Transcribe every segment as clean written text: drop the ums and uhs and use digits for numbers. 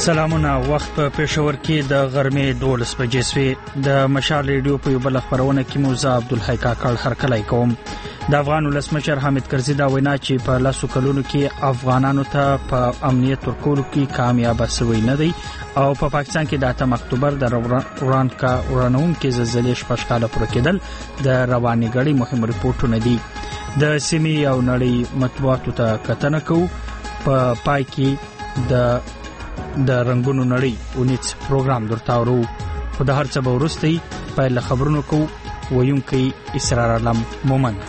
سلامونه. وخت په پېښور کې د غرمې 12 بجې سوي. د مشال ریډیو په یو بل خبرونه کې موزه عبدالحی کاکړ هرکلی کوم. د افغان ولسمشر حامد کرزي دا وینا چې په لاسو کلونو کې افغانانو ته په امنیت ورکولو کې کامیاب شوی نه دی او په پاکستان کې د 8 اکتوبر د ورانونکو زلزلې شپږ کاله پوره کېدل د رواني غړي مهم ریپورتونه دي. د سیمې او نړۍ مطبوعاتو ته کتنه کوو. په پای کې د رنگونو نړۍ اونیت پروګرام درته ورو. خو د هر څه به وروسته پیل خبرونو کو. ویونکي اسرار علم مومند.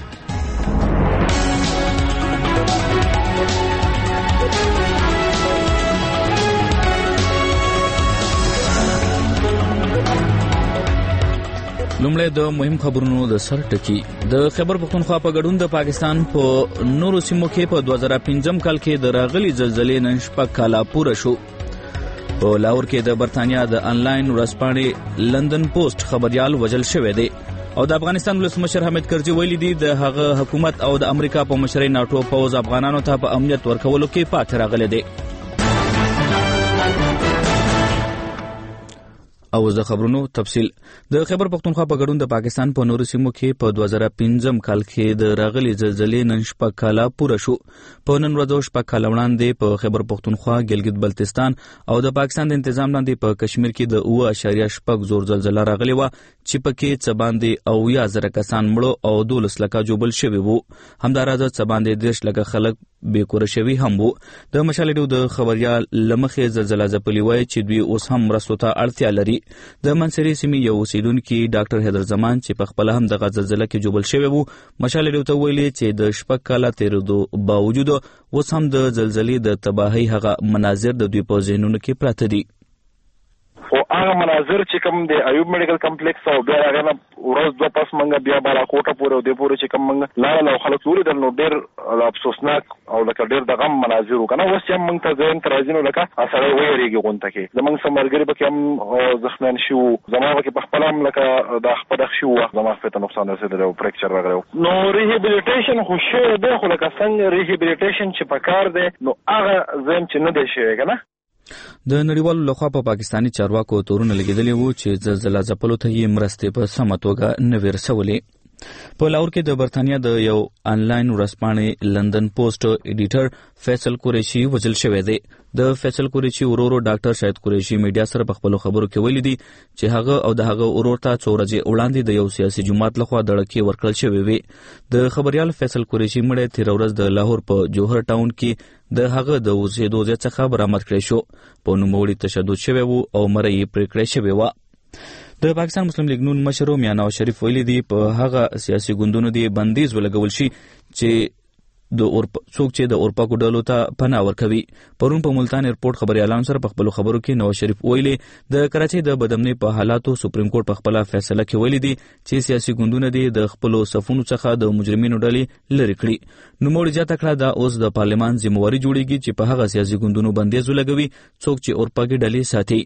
لومړی د مهم خبرونو د سر ټکی. د خیبر پختونخوا په ګډون د پاکستان په نورو سیمو کې په 2015 کال کې د راغلي زلزلې نن شپږ کاله پوره شو. په لاهور کې د برتانیا د انلاین ورځپاڼې لندن پوسټ خبريال وژل شوی دی او د افغانستان ولسمشر حامد کرزي ویلي دی د هغه حکومت او د امریکا په مشرۍ ناتو پوز افغانانو ته په امنیت ورکولو کې پاتې راغلي دي. او د خبرونو تفصیل. د خیبر پختونخوا په ګډون د پاکستان په نورو سیمو کې په 2015 کال کې د راغلي زلزلې نن شپږ کاله پوره شو. په نن ورځ شپږ کاله وړاندې په خیبر پختونخوا، ګلګت بلتستان او د پاکستان د تنظیم لاندې په کشمیر کې د 0.6 زور زلزلہ راغلی و چې پکې څه باندې 90,000 کسان مړه او 12 لکه جوبل شوي وو. همداراز څه باندې 10 لکه خلک بے کور شوي هم وو. د مشال ریډیو د خبريال لمخې زلزلہ ځپلي وای چې دوی اوس هم مرستو ته اړتیا لري. د منصري سیمې یو اوسیدونکي ډاکټر حیدر زمان چې په خپل هم د زلزلہ کې جوبل شوی وو مشال ریډیو ته ویلي چې د شپږ کاله تیرېدو باوجود اوس هم د زلزلې د تباهۍ هغه مناظر د دوی په ذهنونو کې پراته دي. او هغه مناظر چې کوم د ایوب میډیکل کمپلیکس او بیا هغه نه ورځ دوه پس منګه بیا بالاکوټه پورې او د پورې چې کوم منګه لا خلک ورې نو ډېر افسوسناک او لکه ډېر د غم مناظر وکنه. اوس هم موږ ته ځین ترازینو لکه اثر ویریږي غونټه کې زمونږ سمرګری به هم زخمیان شو. زموږ کې په خپل هم لکه د خپل شو زموږ په نقصان رسیدل او فریکچر راغلی. نو ریهابیلیټیشن خو شوی دی خو لکه څنګه ریهابیلیټیشن چې پکار دی نو هغه زم چې نه دی شوی کنه. د نړیوالو لخوا په پاکستاني چارواکو تورونه لګیدلي وو چې زلزلہ ځپلو ته یې مرستې په سمه توګه نه وې رسولې. په لاهور کې د برتانیا د یو انلاین ورځپاڼې لندن پوسټ ایډیټر فیصل قریشي وژل شوی دی. د فیصل قریشي ورور ډاکټر شاهد قریشي میډیا سره په خپل خبرو کې ویلي دي چې هغه او د هغه ورور ته 4 ورځې وړاندې د یو سیاسي جماعت لخوا دړکې ورکړل شوی وي. د خبريال فیصل قریشي مړی تیر ورځ د لاهور په جوهر ټاون کې د هغه د اوسېدو ځای څخه برآمد کړی شو. په نوموړي تشدد شوی وو او مړی یې پرې کړی شوی و. د پاکستان مسلم لیگ نون مشر میاں نواز شریف ویلي دی په هغه سیاسي ګوندونو دی بندیز ولګول شي چې څوک چې د اورپاکو ډلو ته پناه ورکوي. پرون په ملتان ایرپورټ خبريالانو سره په خپل خبرو کې نواز شریف ویلي د کراچۍ د بدامنۍ په حالاتو سپریم کورټ په خپل فیصله کې ویلي دی چې سیاسي ګوندونه دي د خپل صفونو څخه د مجرمینو ډلې لري کړي. نو موږ ځکه کړه دا اوس د پارلمان ذمہواری جوړیږي چې په هغه سیاسي ګوندونو بندیز ولګوي څوک چې اورپاکي ډلې ساتي.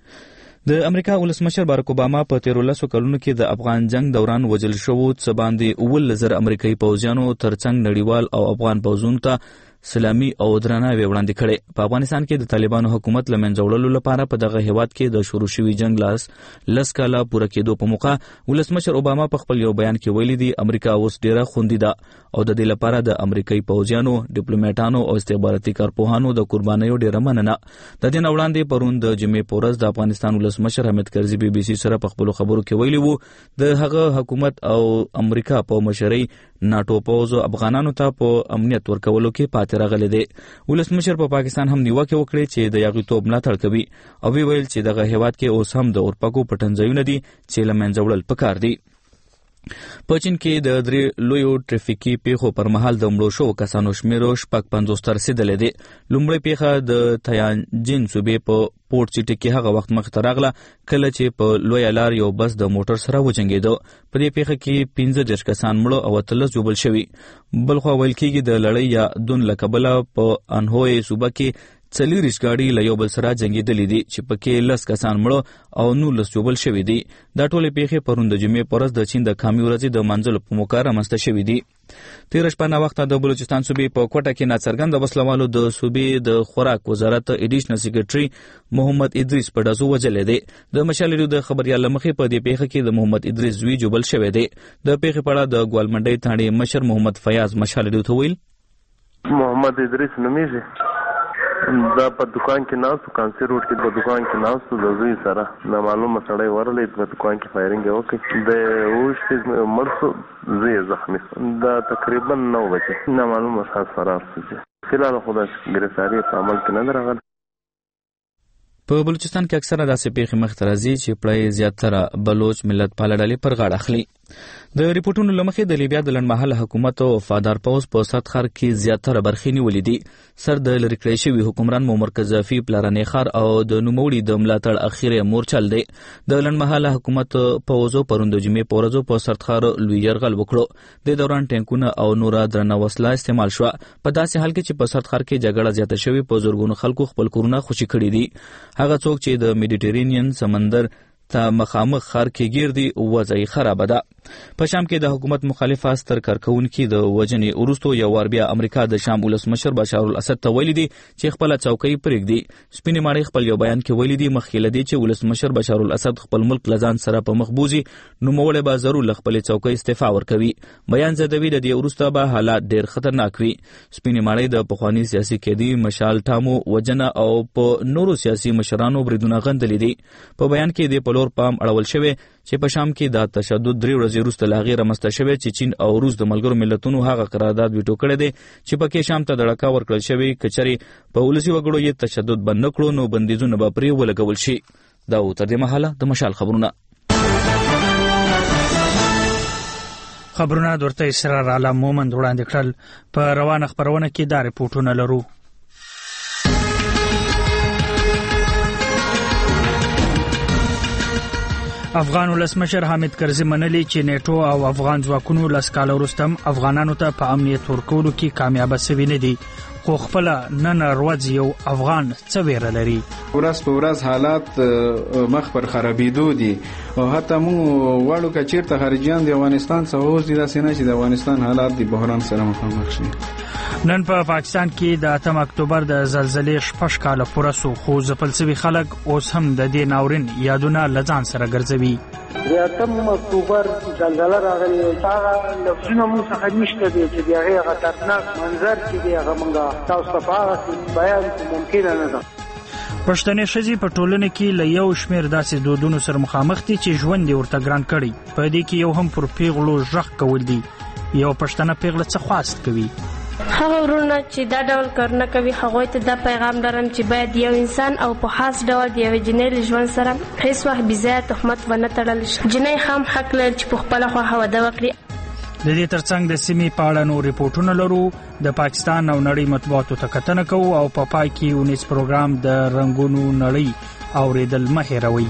د امریکا ولسمشر باراک اوباما په 13 کلونو کې د افغان جنگ دوران وژل شوو څه باندې 19,000 امریکایي پوځیانو ترڅنګ نړیوال او افغان پوځونو ته سلامي او درناوی وړاندې کړي. په افغانستان کې د طالبانو حکومت لمنځه وړلو لپاره په دغه هیواد کې د شروع شوي جنگ لس کاله پوره کېدو په موقع ولسمشر اوباما په خپل یو بیان کې ویلي دی امریکا اوس ډیره خوندي ده او د دې لپاره د امریکایي پوځیانو، ډیپلوماټانو او استخباراتي کارپوهانو د قربانیو ډیره مننه. د دې وړاندې پرون د جمعې په ورځ د افغانستان ولسمشر حامد کرزي BBC سره په خپل خبرو کې ویلي وو د هغه حکومت او امریکا په مشرۍ ناتو پوز افغانانو ته په امنیت ورکولو کې پاتې راغلي دي. ولسمشر په پاکستان هم نیوکه وکړي چې د یاغیتوب ملاتړ کوي او ویل چې دغه هیواد کې اوس هم د اورپاکو پټنځایونه دي چې لمنځه وړل پکار دي. په چین کې د 3 لویو ټریفیکي پیښو پر مهال د مړو شوو کسانو شمېر 55 ته رسیدلی دی. لومړۍ پیښه د تیانجین صوبې په پورټ سیټي کې هغه وخت مخ ته راغله کله چې په لویه لار یو بس د موټر سره وجنګېده. په دې پیښه کې 15 کسان مړه او 13 جوبل شوي. بلخوا ویل کېږي د لړۍ یا دون له کبله په انهوی صوبه کې 40 ګاډي له یو بل سره جنګېدلې دي چې پکې 10 کسان مړه او 19 ژوبل شوي دي. دا ټولې پیښې پرون د جمعې په ورځ د چین د کامي ورځې د منځلو په موقع رامنځته شوي دي. تېره شپه ناوخته د بلوچستان صوبې په کوټه کې ناڅرګنده وسلوالو د صوبې د خوراک وزارت ایډیشنل سیکریټري محمد ادریس په ډزو وژلی دی. د مشال ریډیو د خبریال له مخې په دې پیښه کې د محمد ادریس زوی ژوبل شوی دی. د پیښې په اړه د ګوالمنډۍ تاڼې مشر محمد فیاض مشال ریډیو ته ویل محمد ادریس نومیږي دا په دکان کې ناستو کانسر روډ کې په دکان کې ناستو د زوی سره نامعلومه سړی ورلید په دکان کې فایرینګ وکړ د اوښ مرسو زوی زخمی دا تقریبا 9 بجې نامعلومه شخص فرار شو. فلحال خدا ګرفتاری په عمل کې نه راغله. په بلوچستان کې اکثره داسې پیښې مخته راځي چې پړی زیاتره بلوچ ملت پاله ډلې پر غاړه اخلي. د ریپورټونو له مخې د لیبیا د لنډمهاله حکومت او وفادار پوځ په سرحد ښار کې زیاتره برخې نیولې دي. سر د لرې کړی شوي حکمران معمر قذافي پلرنی ښار او د نوموړي د ملاتړ اخیری مورچل دی. د لنډمهاله حکومت پوځو پرون د جمعې په ورځو په سرحد ښار لوی یرغل وکړو. د دوران ټینکونه او نوره درنه وسله استعمال شوه. په داسې حال کې چې په سرحد ښار کې جګړه زیاته شوې په زرګونو خلکو خپل کورونه خوشي کړي دي. هغه څوک چې د میډیټرینین سمندر ته مخامخ ښار کې ګیر دي وضع یې خرابه ده. په شام کې د حکومت مخالف ستر کارکونکي د وژنې وروسته یو وار بیا امریکا د شام ولسمشر بشار الاسد ته ویلي دي چې خپله چوکۍ پرېږدي. سپینې ماڼۍ خپل یو بیان کې ویلي دي مخکې له دې چې ولسمشر بشار الاسد خپل ملک له ځان سره په مخ بوځي نوموړی به ضرور له خپلې چوکۍ استعفا ورکوي. بیان زیاتوي د دې وروسته به حالات ډېر خطرناک وي. سپینې ماڼۍ د پخواني سیاسي قیدي مشال ټامو وژنه او په نورو سیاسي مشرانو بریدونه غندلي دي. په بیان کې د په لور پام اړول شوی چې په شام کې د تشدد 3 ورځې وروسته له هغې رامنځته شوی چې چین او روس د ملګرو ملتونو هغه قرارداد ویټو کړی دی چې پکې شام ته دړکه ورکړل شوی که چېرې په ولسي وګړو یې تشدد بند نه کړو نو بندیزونه به پرې ولګول شي. دا و تر دې مهاله د مشال خبرونه. خبرونه درته اسرار عالم مومند وړاندې کړل. په روانه خبرونه کې دا ریپورټونه لرو. افغان ولسمشر حامد کرزي منلي چې نیټو او افغان ځواکونو لس کاله وروسته افغانانو ته په امنیت ورکولو کې کامیابه شوي نه دي خو خپل نن ورځ یو افغان څه ویره لري. ورځ په ورځ حالات مخ پر خرابېدو دي او حتی موږ واړو که چیرته خارجیان د افغانستان څخه اوس دي داسې نه چې د افغانستان حالات د بحران سره مخامخ شي. نن په پاکستان کې د 8 اکتوبر د زلزلې 6 کاله پوره سو خو ځپل شوي خلک اوس هم د دې ناورین یادونه له ځان سره ګرځوي. د 8 اکتوبر زلزله راغلې هغه لفظونه موږ څخه نشته دي چې د هغې خطرناک منظر چې دی هغه موږ تاسو ته په هغه بیان ممکنه نه ده. پښتنې ښځې په ټولنه کې له یو شمېر داسې دودونو سره مخامخ دي چې ژوند یې ورته ګران کړی. په دې کې یو هم پر پیغلو غږ کول دي. یو پښتنه پیغله څه خواست کوي؟ هغه ورونه چې دا ډول کارونه کوي هغوی ته دا پیغام لرم چې باید یو انسان او په خاص ډول د یوې جنۍ له ژوند سره هیڅ وخت بېځایه تهمت ونه تړل شي. جنۍ هم حق لري چې په خپله خوښه واده وکړي. د دې ترڅنګ د سیمې په اړه نور ریپورټونه لرو. د پاکستان او نړۍ مطبوعاتو ته کتنه کوو او په پای کې ونیس پروګرام د رنګونو نړۍ اورېدل مه هېروئ.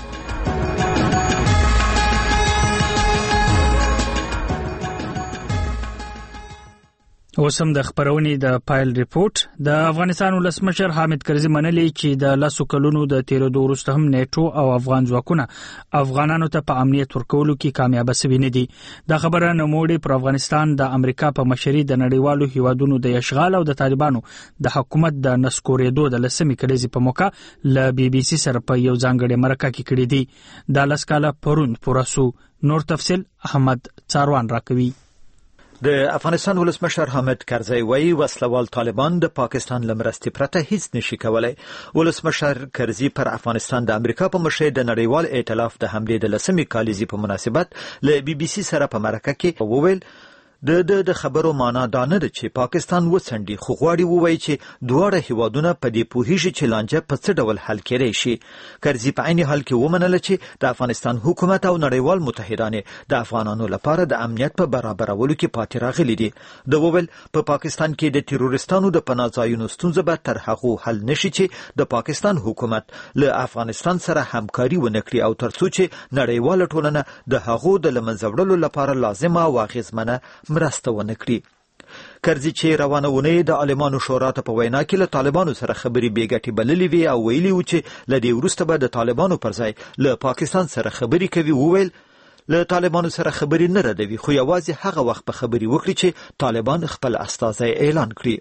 اوس هم د خبرونې د پایل ریپورت. د افغانستان ولسمشر حامد کرزي منلي چې د 10 کلونو د تیرېدو وروسته هم نیټو او افغان ځواکونه افغانانو ته په امنیت ورکولو کې کامیابه شوي نه دي. دا خبره نوموړي پر افغانستان د امریکا په مشرۍ د نړیوالو هیوادونو د اشغال او د طالبانو د حکومت د نسکورېدو د 10مې کلیزې په موقع له BBC سره په یو ځانګړي مرکه کې کړي دي. دا 10 کاله پرون پوره سو. نور تفصیل احمد څاروان راکوي. د افغانستان ولسمشر حامد کرزي وایي وسلوال طالبان د پاکستان له مرستې پرته هیڅ نشي کولای. ولسمشر کرزي پر افغانستان د امریکا په مشرۍ د نړیوال ائتلاف د حملې د 10مې کلیزې په مناسبت له BBC سره په مرکه کې وویل د خبرو معنا دا نه ده چې پاکستان وڅنډي خو غواړي ووایي چې دواړه هیوادونه په دې پوهیږي چې لانجه په څه ډول حل کېدای شي. کرزي په عین حال کې ومنله چې د افغانستان حکومت او نړیوال متحدان د افغانانو لپاره د امنیت په برابرولو کې پاتې راغلي دي. د وویل په پاکستان کې د تیرورستانو د پناه ځایونو ستونزه به تر هغو حل نشي چې د پاکستان حکومت له افغانستان سره همکاري ونه کړي او ترڅو چې نړیواله ټولنه د هغو د له منځه وړلو لپاره لازمه او اغېزمنه مرسته ونه کړي. کرزي چې روانه ونې د عالمانو شورا ته په وینا کې له طالبانو سره خبرې بیګټي بللې وي او ویلي و چې له دې وروسته به د طالبانو پر ځای له پاکستان سره خبرې کوي. وویل له طالبانو سره خبرې نه ردوي، خو یوازې هغه وخت په خبرې وکړي چې طالبان خپل استازی اعلان کړي.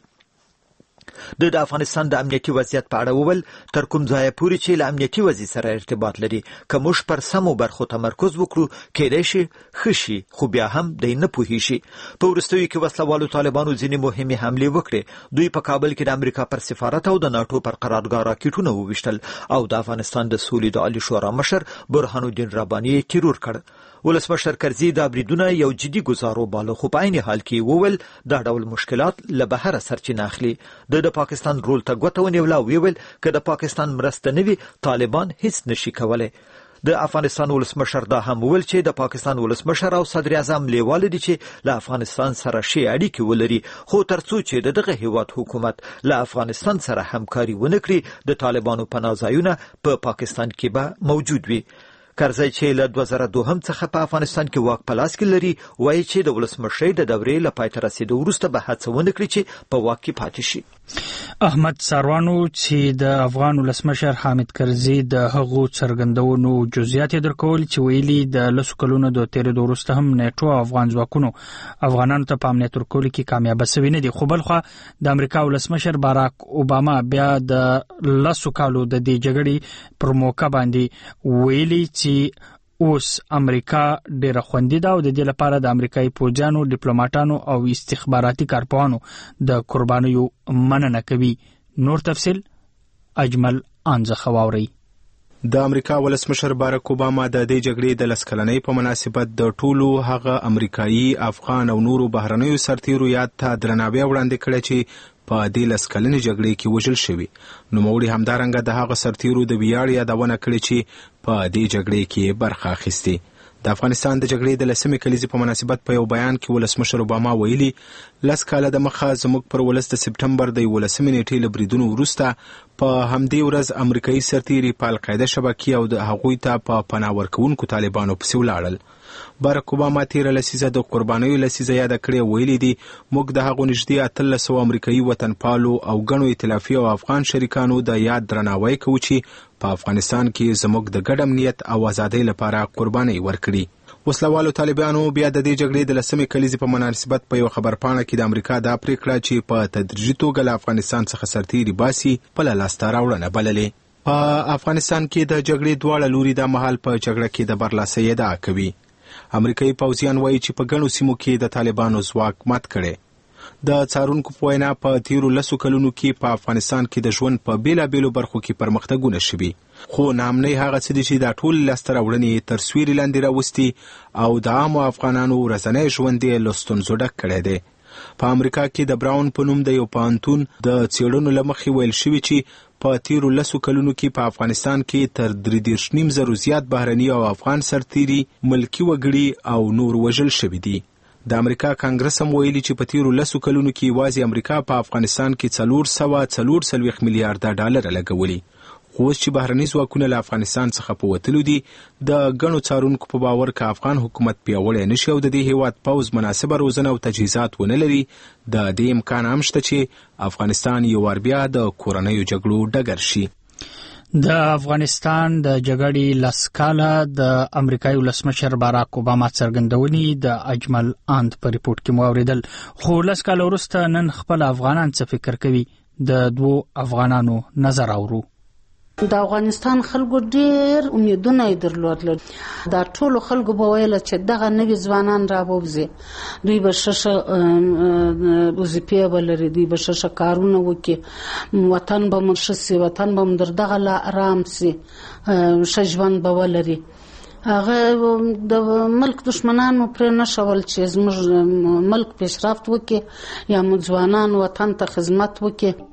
د افغانستان د امنیتي وضعیت په اړه وویل تر کوم ځایه پورې چې له امنیتي وضعیت سره ارتباط لري که موږ پر سمو برخو تمرکز وکړو کېدای شي ښه شي، خو بیا هم دی نه پوهیږي. په وروستیو کې وسلوالو طالبانو ځینې مهمې حملې وکړې. دوی په کابل کې د امریکا پر سفارت او د ناټو پر قرارګاه راکټونه وویشتل او د افغانستان د سولې د عالي شورا مشر برهان الدین رباني تیرور کړ. ولسمشر کرزي دا بریدونه یو جدي ګزارو باله، خو په عین حال کې وویل دا ډول مشکلات له بهره سرچینه اخلي. د پاکستان رول ته ګوته ونیوله او ویل که د پاکستان مرسته نه وي طالبان هیڅ نشي کولی. د افغانستان ولسمشر دا هم ویل چې د پاکستان ولسمشر او صدر اعظم لیواله دي چې له افغانستان سره شي اړیکې ولري، خو ترڅو چې دغه هیواد حکومت له افغانستان سره همکاري ونه کړي د طالبانو پناه ځایونه په پاکستان کې به موجود وي. کرزي چې له 2002 څخه په افغانستان کې واک په لاس کې لري وایي چې د ولسمشۍ د دورې له پای ته رسیدو وروسته به هڅه ونه کړي چې په واک کې پاتې شي. احمد ساروانو چې د افغان ولسمشر حامد کرزي د هغو څرګندونو جزئیات درکول چې ویلي د لسو کلونو د تیرېدو وروسته هم نیټو او افغان ځواکونو افغانانو ته په امنیت ورکولو کې کامیابه سوي نه دي. خو بلخوا د امریکا ولسمشر باراک اوباما بیا د لسو کالو د دې جګړې پر موقع باندې ویلي چې اوس امریکا ډیره خوندي ده او د دې لپاره د امریکایي پوځیانو، ډیپلوماټانو او استخباراتي کارپوهانو د قربانیو مننه کوي. نور تفصیل اجمل انځخه واوري. د امریکا ولسمشر باراک اوباما د دې جګړې د لسکلنۍ په مناسبت د ټولو هغه امریکایي، افغان او نورو بهرنیو سرتیرو یاد ته درناوی وړاندې کړی چې په دې لسکلنې جګړې کې وژل شوي. نوموړي همدارنګه د هغه سرتیرو د ویاړ یادونه کړې چې په دې جګړې کې برخه اخیستې. د افغانستان د جګړې د لسمې کلیزې په مناسبت په یو بیان کې ولسمشر اوباما ویلي 10 کاله د مخه زموږ پر ولس د سپټمبر د 11 نیټې له بریدونو وروسته په همدې ورځ امریکایي سرتیري په القاعده شبکې او د هغوی ته په پناه ورکوونکو طالبانو پسې ولاړل. باراک اوباما تیره لسیزه د قربانیو لسیزه یاده کړې، ویلي دي موږ د هغو نږدې 1300 امریکایي وطنپالو او ګڼو ائتلافي او افغان شریکانو د یاد درناوی کوو چې په افغانستان کې زموږ د ګډ امنیت او ازادۍ لپاره قرباني ورکړي. وسلوالو طالبانو بیا د دې جګړې د لسمې کلیزې په مناسبت په یو خبرپاڼه کې د امریکا دا پریکړه چې په تدریجي توګه له افغانستان څخه سرتیري باسي په لاسته راوړنه بللې. په افغانستان کې د جګړې دواړه لوري د مهال په جګړه کې د برلاسۍ ادعا کوي. امریکایي پوځیان وایي چې په ګڼو سیمو کې د طالبانو ځواک مات کړي. د څارونکو په وینا په تیرو 10 کلونو کې په افغانستان کې د ژوند په بیلابېلو برخو کې پرمختګونه شوي، خو ناامنۍ هغه څه دي چې دا ټول لاسته راوړنې تر سیوري لاندې راوستي او د عامو افغانانو ورځنی ژوند یې له ستونزو ډک کړی دی. په امریکا کې د براون په نوم د یو پوهنتون د څېړنو له مخې ویل شوي چې په تیرو 10 کلونو کې په افغانستان کې تر 3.5 زیات بهرني او افغان سرتیري، ملکي وګړي او نور وژل شوي دي. د امریکا کانګرس هم ویلي چې په تیرو 10 کلونو کې یوازې امریکا په افغانستان کې 444 میلیارډ ډالر لګولي. خو اوس چې بهرني ځواکونه له افغانستان څخه په وتلو دي، د ګڼو څارونکو په باور که افغان حکومت پیاوړی نشي او د دې هیواد پوځ مناسبه روزنه او تجهیزات ونه لري، د دې امکان هم شته چې افغانستان یو وار بیا د کورنیو جګړو ډګر شي. د افغانستان د جګړې 10 کاله د امریکایي ولسمشر باراک اوباما څرګندونې د اجمل اند په ریپورت کې مو اوریدل. خو 10 کاله وروسته نن خپل افغانان څه فکر کوي؟ د دوو افغانانو نظر اورو. د افغانستان خلکو ډیر امیدونه درلودل. دا ټول خلکو به ویل چې دغه نوي ځوانان راووځي، دوی به ښه وظیفې ولري، دوی به ښه کارونه وکړي، وطن به مرشسي، وطن به در دغه لا آرام سي، ښه ژوند به ولري. هغه د ملک دشمنانو پرې نشول چې زموږ ملک پیشرفت وکړي یا موږ ځوانان وطن ته خدمت وکړي.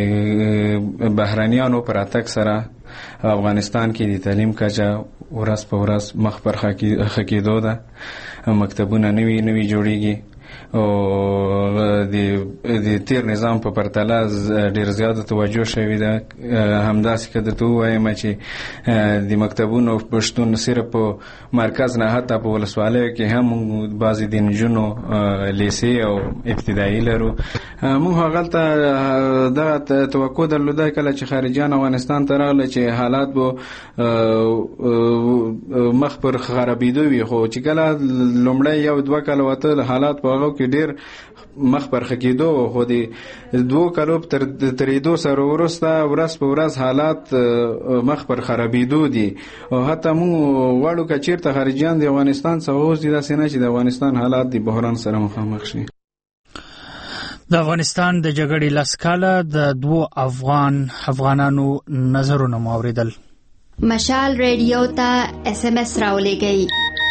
د بهرنیانو پر اتک سره افغانستان کې د تعلیم کچه ورځ په ورځ مخ پر ښه کېدو ده. مکتبونه نوي جوړیږي، او د تیر نظام په پرتله ډیر زیاته توجه شوې ده. همداسې که درته ووایم چې د مکتبونو پښتون صرف په مرکز نه حتی په ولسوالیو کې هم بعضې د نجونو لیسې او ابتدایي لرو. موږ هغلته دغه توقع درلوده کله چې خارجیان افغانستان ته راغله چې حالات به مخ پر خرابېدو وي، خو چې کله لومړی 1-2 کاله وته حالات په هغو کې ډېر مخ پر ښه کېدو، خو د 2 کالو تر تېرېدو سره وروسته ورځ په ورځ حالات مخ پر خرابېدو دي. او حتی موږ غواړو که چېرته خارجیان د افغانستان څخه اوس دي، داسې نه چې د افغانستان حالات د بحران سره مخامخ شي. د افغانستان د جګړې 10 کاله د 2 افغانانو نظرونه مو اورېدل. مشال ریډیو ته SMS راولېږئ.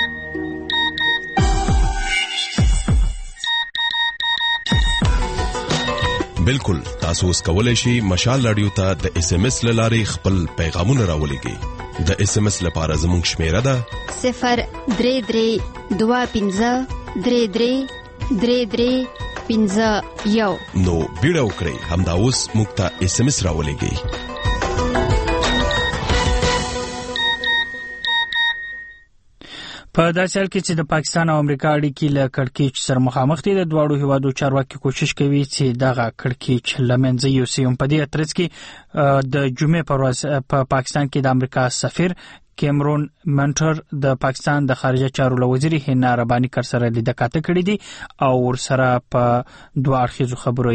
بالکل تاسو اوس کولای شئ مشال رادیو ته د SMS لارې خپل پیغامونه راولېږئ. د SMS لپاره زموږ شمیره ده 03323333351. نو بیړه وکړئ، همدا اوس موږ ته SMS راولېږئ. په داسې حال کې چې د پاکستان او امریکا اړیکې له کړکېچ سره مخامخ دي، د دواړو هیوادو چارواکي کوشش کوي چې دغه کړکېچ له منځه یوسي. په دې ترڅ کې د جمعې پر ورځ په پاکستان کې د امریکا سفیر کیمرون منټر د پاکستان د خارجه چارو وزیر هینا ربانی کر سره لیدل کاته کړی دي او ورسره په دوه اړخیزو خبرو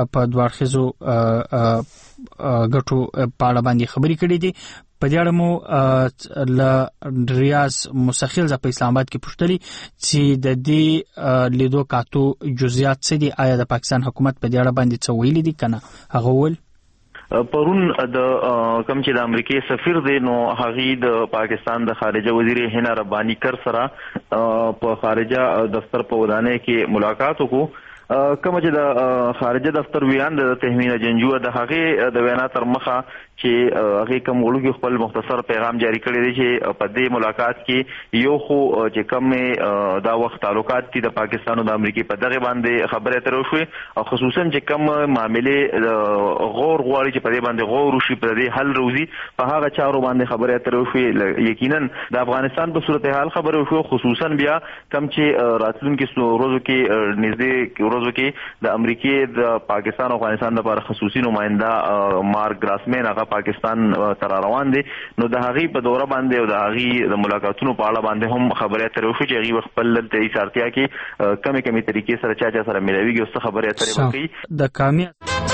غټو په اړه باندې خبرې کړې دي. په دې اړه مو ل ریاض مسخیل ز په اسلام آباد کې پوښتنه چې د دې لیدو کاتو جزئیات څه دي، آیا د پاکستان حکومت په دې اړه باندې څه ویلي دي کنه؟ هغه ول پرون د کوم چې د امریکای سفیر دی نو هغه د پاکستان د خارجه وزیر هینا ربانی کر سره په خارجه دفتر په ودانۍ کې ملاقات وکړو. کوم چې د خارجه دفتر ویان د تهمینه جنجو د هغه د وینا تر مخه چې هغه کوم وړوکی خپل مختصر پیغام جاری کړی دی چې په دې ملاقات کې یو خو چې کوم دا وخت تعلقات دي د پاکستان او د امریکای په دغه باندې خبره تر وشوي او خصوصا چې کوم معاملې غور غواړي چې په دې باندې غور وشي په دې حل روزي په هغه چارو باندې خبره تر وشوي. یقینا د افغانستان په صورتحال خبره وشو، خصوصا بیا کوم چې راتلونکي ورځو کې نږدې ورځو کې د امریکای د پاکستان او افغانستان لپاره خصوصي نماینده مارک ګراسمن هغه پاکستان تر روان دي، نو د هغه په دوره باندې او د هغه د ملاقاتونو په اړه باندې هم خبره تر وشو چې هغه خپل د ایثارتیا کې کمی طریقې سره چا سره ملويږي او څه خبره تر وکړي. د کامیاب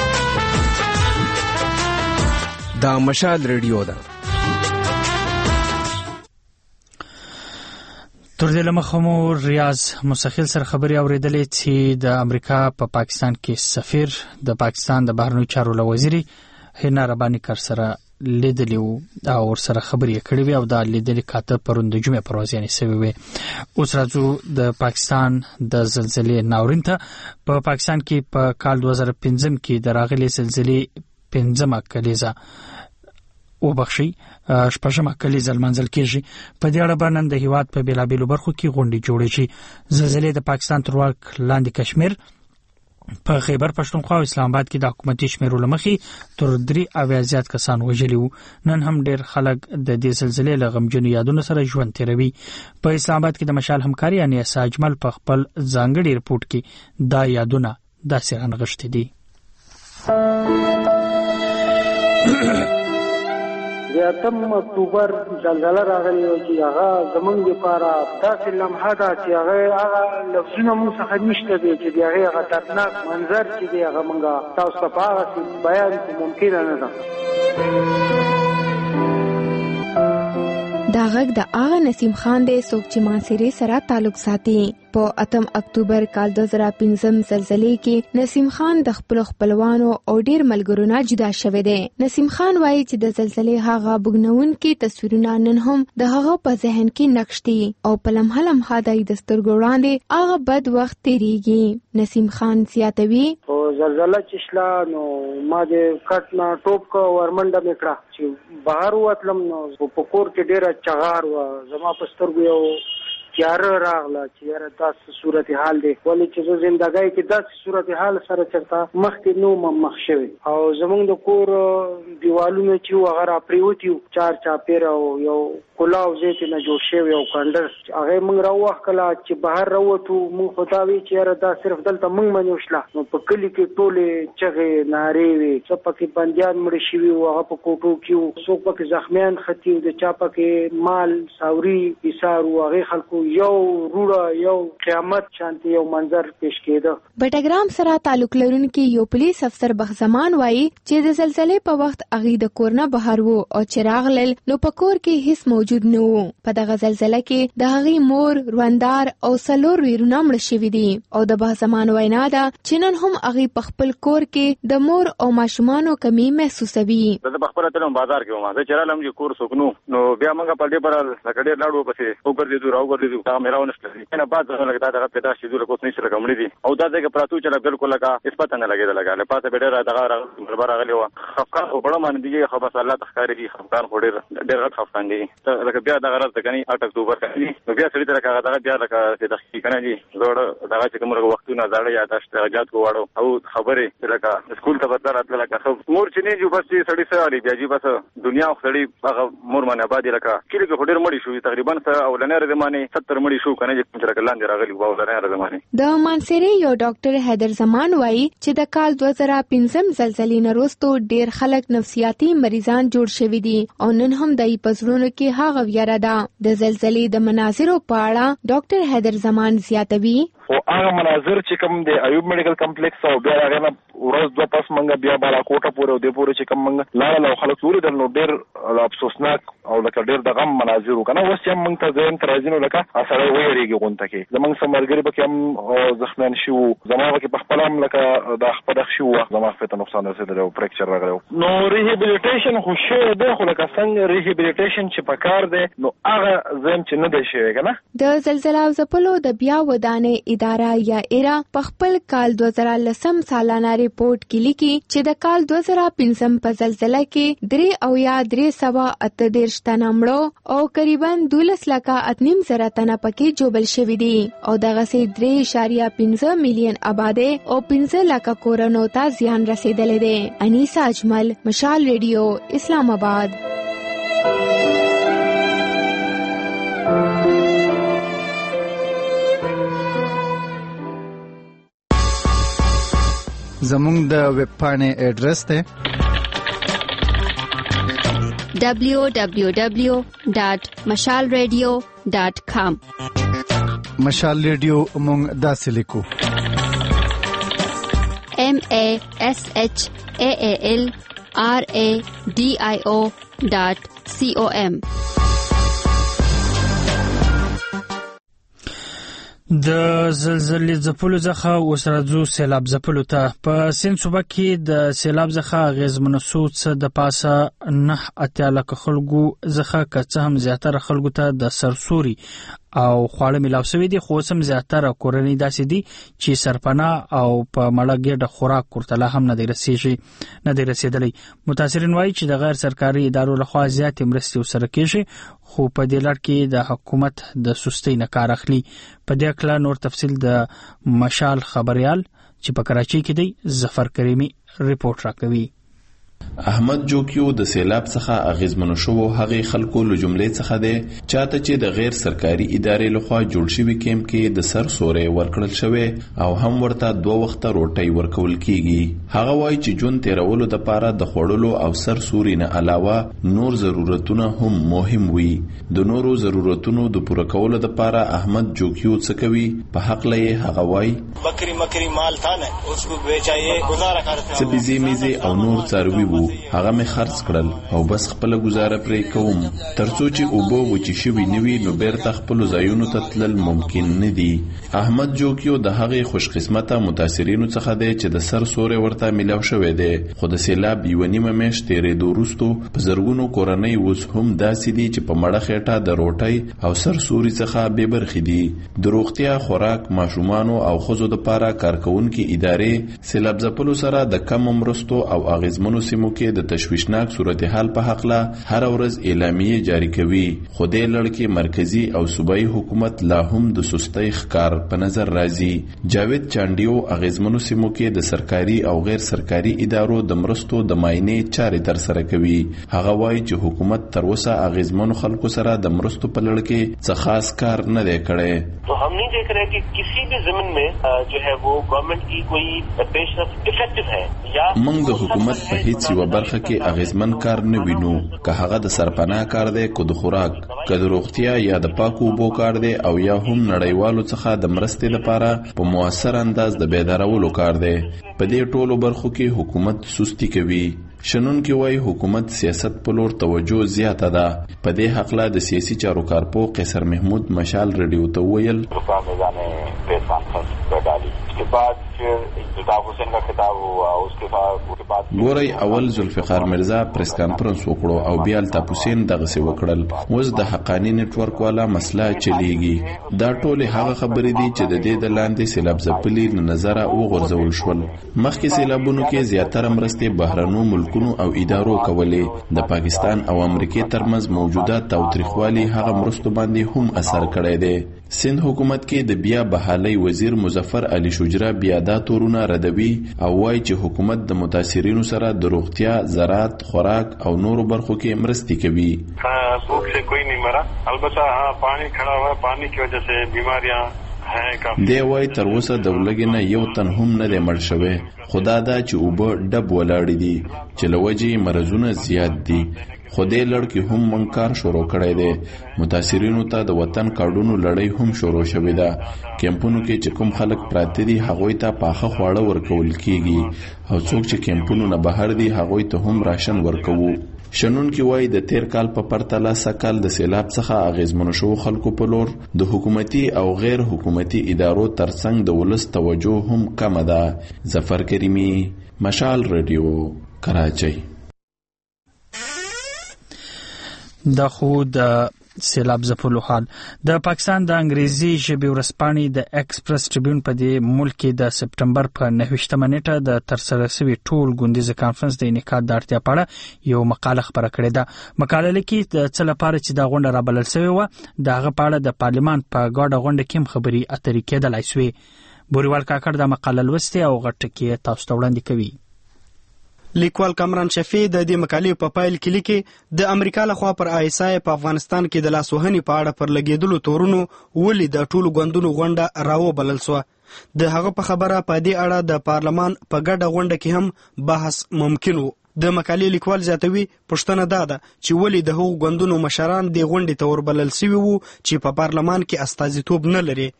دا مشال ریډیو ده. تر دې لمخمو ریاض مسخیل سره خبري اوریدلې چې د امریکا په پاکستان کې سفیر د پاکستان د بهرنیو چارو وزیر هینا ربانی کر سره لیدلی او ورسره خبرې کړې وي او دا لیدل کاته پروند جمعې پر ورځ یعنی سوي وي. اوس راځو د پاکستان د زلزلې ناورین ته. په پاکستان کې په کال 2015 کې د راغلي زلزلې 15مه کلیزه وبخشي شپږمه کلیزه منځل کېږي. په دې اړه باندې د هیواد په بیلابیلو برخو کې غونډې جوړې شي. زلزلې د پاکستان تر واک لاندې کشمیر، په خیبر پښتونخوا او اسلام آباد کې د حکومتي شمیرو لمخې تر 3 زیات کسان وژلي وو. نن هم ډېر خلک د دې زلزلې له غمجنو یادونو سره ژوند تیروي. په اسلام آباد کې د مشال همکاري یعنی ساجمل په خپل ځانګړي رپورت کې دا یادونه داسې رانغښتي دي. د 8 اکتوبر زلزلہ راغلی او چې هغه زمونږ لپاره داسې لمحه ده چې هغه لفظونه موږ څخه نشته دي چې هغه خطرناک منظر چې دی هغه موږ تاسو ته په هغه بیان ممکن نه ده. دا غږ د آغا نسیم خان دی څوک چې ماسيري سره تعلق ساتي. په 8 اکتوبر کال 2015 زلزلې کې نسیم خان د خپل خپلوانو او ډیر ملګرو نه جدا شوی دی. نسیم خان وایي چې د زلزلې هغه بګنونکي تصویرونه نن هم د هغه په ذهن کې نقش دي او په لمحه لمحه د سترګو وړاندې هغه بد وخت تیریږي. نسیم خان زیاتوي او زلزلہ چشلا نو ما د کټنا ټوپ کو ورمنډه میکړه چې بهر وتلم نو په کور کې ډیره چغار و زما په سترګو یو تیار راغله چې یاره داسې صورتحال دی، ولې چې زه زندګۍ کې داسې صورتحال سره چرته مخکې نو مخ شوی او زمونږ د کور دیوالونه چې هغه را پریوتي چار چاپیره او یو کلاو زیت نه جوړ شوی او کندر هغه موږ راوخ کله چې بهر راوته موږ خداوي چې یاره دا صرف دلته موږ منو شله نو په کلی کې ټوله چغې نارې وي، څه پکې بنديان مړ شوي او هغه په کوټو کې څوک پکې زخمیان ختی او د چا پکې مال ساوري ایثار او هغه خلکو یو روړه یو قیامت شانتي یو منظر پیش کېده. بټګرام سره تعلق لرونکي یو پولیس افسر بخزمان وایي چې د زلزلې په وخت اغي د کورنه بهر وو او چراغ لل نو په کور کې هیڅ موجود نه وو. په دغه زلزلې کې د هغې مور، روندار او څلور ویرونه مړه شوي دي او د بخزمان وینا ده چې نن هم هغې په خپل کور کې د مور او ماشومانو کمی محسوسوي. زه په خپله تلم بازار کې وم، زه چې رالم چې کور څوک نو بیا موږ په دې پر لکه ډېر لاړو پسې وګرځېدو راوګرځېدو هغه مې راونهشته نه بعد زه لکه دا پیدا شېدو لکه اوس نشي لکه مړي دي او دا ځای کې پراته چې بالکل لکه هېڅ پته نه لګېده لکه له پاسه به ډېره دغه ملبه راغلې وه. خفقان خو بړه باندې دي خو بس الله ته ښکارېږي خفقان خو ډېر غټ خفقان دي لکه بیا دغه راز ده که نه 8 اکتوبر که نه نو بیا سړي ته لکه دغه بیا لکه چې دقیقي که نه دي زوړ دغه چې کوم وختونه زاړه یاداشت جات کو واړو او خبرې لکه سکول ته به تله راتله لکه مور چې نه جو بس چې سړي څه اړي بیا جي بس دنیا خو سړي هغه مور باندې آباد لکه کلي کې خو ډېر مړي شو تقریبا اولنۍ زمانې 70 مړي شو که نه چې لکه لاندې راغلي وو اولنۍ زمانې. د مانسیري یو ډاکټر حیدر زمان وایي چې د کال 2015 زلزلې نه وروسته ډېر خلک نفسیاتي مریضان جوړ شوي دي او نن هم د پزړونو کې هغه ویره ده. د زلزلې د مناظرو په اړه ډاکټر حیدر زمان زیاتوي او هغه مناظر چې کوم د ایوب میډیکل کمپلیکس او بیا هغه نه ورځ دوه پس منګه بیا بالا کوټه پورې او د پورې چې کوم منګه لاړ او خلک ورې دل نو ډېر افسوسناک او لکه ډېر د غم مناظر وکنه اوس هم موږ ته ځین ترازینو لکه اثر ویریږي غونته کې زمونږ سمرګری به هم زخمیان شو زموږ کې په خپل هم لکه د خپل شو زموږ په نقصان رسیدل او فریکچر راغلی نو ریهابیلیټیشن خو شو ده خو لکه څنګه ریهابیلیټیشن چې پکار دی نو هغه زم چې نه دی شوی کنه. د زلزلہ ځپلو د بیا ودانې اداره یا ایرا په خپل کال 2010 سالانه ریپورت کې لیکي چې د کال 2015 په زلزلہ کې 3.338 تنه مړو او تقریبا 12.8 تنه پکې جوړل شوي دي او دغه سي 3.15 میلیون آباده او 15 لک کورونو ته زیان رسیدلې ده. انیسا اجمل، مشال ریډیو، اسلام آباد. زمونږ د ویب پاڼې ایډرس دی www.mashalradio.com. مشال ریډیو مونږ داسې لیکو MASHALRADIO.com. د زلزلې ځپلو څخه اوس راځو سیلاب ځپلو ته. په سیند صوبه کې د سیلاب څخه اغیزمنو سود څه د پاسه 9 لک خلکو څخه که څه هم زیاتره خلکو ته د سرسوري او خواړه ملاو شوي دي خو سم زیاتره کورنۍ داسې دي چې سرپناه او په مړه ګډه خوراک ورته هم نه دی رسیدلی. متاثرین وایي چې د غیر سرکاري ادارو لخوا زیاتې مرستې ورسره کېږي خو په دې لړ کې د حکومت د سستۍ نه کار اخلي. په دې اړه نور تفصیل د مشال خبريال چې په کراچۍ کې دی ظفر کریمي ریپورت راکوي. احمد جوکیو د سیلاب څخه اغیزمنو شو هغه خلکو له جملې څخه دی چاته چې د غیر سرکاري ادارې لخوا جوړ شوی کیمپ کې د سر سورې ورکړل شوی او هم ورته 2 وخته روټي ورکول کیږي. هغه وایي چې جون تیرولو د پاره د خوړلو او سر سوري نه علاوه نور ضرورتونه هم مهم وي. د نورو ضرورتونو د پوره کولو د پاره احمد جوکیو څه کوي په حق لې هغه وایي بکری مال تھا نه اوس کو بیچایې گزاره کرتے څه بيزي میزي او نور څاروي هغه مې خرڅ کړل او بس خپل گزاره پرې کوم ترڅو چې اوبو وچی شوی نوي نو بیرته خپل ځایونو ته تلل ممکن نه دي. احمد جوکیو د هغه خوش قسمته متاثرینو څخه دی چې د سر سورې ورته ملاو شوی دی خو د سیلاب یو نیمه میاشت تیرې دوروستو په زرګونو کورنۍ اوس هم داسې دي چې په مړه خېټه د روټۍ او سر سوري څخه بې برخې دي. د روغتیا خوراک ماشومانو او ښځو د پاره کارکونکو ادارې سیلاب ځپلو سره د کم مرستو او اغیزمنو سیمو کې د تشویشناک صورتحال په حق له هر ورځ اعلامیه جاری کوي. خو دې لړ کې مرکزی او صوبایي حکومت لا هم د سستۍ ښکار په نظر راځي. جاوید چانډیو اغیزمنو سیمو کې د سرکاري او غیر سرکاري ادارو د مرستو د معاینې چارې ترسره کوي. هغه وایي چې حکومت تر اوسه اغیزمنو خلکو سره د مرستو په لړ کې څه خاص کار نه دی کړی. تو हम नहीं देख रहे कि किसी भी जमीन में जो है वो गवर्नमेंट की कोई पेशरफ्त इफेक्टिव है या موږ د حکومت په هیڅ یوه برخه کې اغیزمن کار نه وینو، که هغه د سرپناه کار دی، که د خوراک، که د روغتیا یا د پاکو اوبو کار دی، او یا هم نړیوالو څخه د مرستې لپاره په مؤثر انداز د بیدارولو کار دی. په دې ټولو برخو کې حکومت سستی کوي. شنونکي وایي حکومت سیاست په لور توجه زیاته ده. په دې حقله د سیاسي چارو کارپو قیصر محمود مشال رادیو ته وویل ګورئ، اول ذوالفقار مرزا پریس کانفرنس وکړو او بیا الطاف حسین دغسې وکړل. اوس د حقانی نیټورک والا مسله چلیږي. دا ټولې هغه خبرې دي چې د دې د لاندې سیلاب ځپلي له نظره وغورځول شول. مخکې سیلابونو کې زیاتره مرستې بهرنو ملکونو او ادارو کولې. د پاکستان او امریکې ترمنځ موجوده تاوتریخوالي هغه مرستو باندې هم اثر کړی دی. سند حکومت کې د بیا بحالۍ وزیر مظفر علي شجره بیا دا تورونه ردوي او وایي چې حکومت د متاثرینو سره د روغتیا، زراعت، خوراک او نورو برخو کې مرستې کوي. भूख से कोई नहीं मरा, अलबत्ता हाँ पानी खड़ा हुआ है, पानी की वजह से बीमारियां دی وای تر اوسه د ولګې نه یو تن هم نه دی مړ شوی. خدا دا چې اوبه ډب ولاړې دي چې له وجې مرضونه زیات دي. خو دې لړ کې هم موږ کار شروع کړی دی. متاثرینو ته د وطن کارډونو لړۍ هم شروع شوې ده. کیمپونو کې چې کوم خلک پراته دي هغوی ته پاخه خواړه ورکول کیږي او څوک چې کیمپونو نه بهر دي هغوی ته هم راشن ورکوو. شنونکي وایي د تیر کال په پرتله سږکال د سیلاب څخه اغیزمنو شوو خلکو په لور د حکومتي او غیر حکومتي ادارو ترڅنګ د ولس توجه هم کمه ده. ظفر کریمی، مشال رادیو، کراچۍ. د خود سیلاب ځپلو حال د پاکستان د انګریزي ژبې ورځپاڼې د ایکسپریس ټریبیون په دې ملک کې د سپټمبر په 9 نیټه د ترسره شوي ټول ګوندیز کانفرنس د انعقاد د اړتیا په اړه یو مقاله خپره کړې ده. مقاله لیکي د څه لپاره چې دا غونډه رابلل شوې وه د هغه په اړه د پارلمان په ګډه غونډه کې خبري اترې کېدلای شوې. بوریوال کاکړ د مقاله لوستې او غټ کې تاسو ته وړاندې کوي. لیکوال کامران شفیع د دې مقالې په پایل کې لیکي د امریکا لخوا پر آیسای په افغانستان کې د لاسوهنې په اړه پر لګیدلو تورونو ولې د ټولو ګوندونو غونډه راوبلل شوه. د هغه په خبره په دې اړه د پارلمان په ګډه غونډه کې هم بحث ممکن و. د مقالې لیکوال زیاتوي پوښتنه دا ده چې ولې د هغو ګوندونو مشران د غونډې ته وربلل شوي وو چې په پارلمان کې استازیتوب نه لري.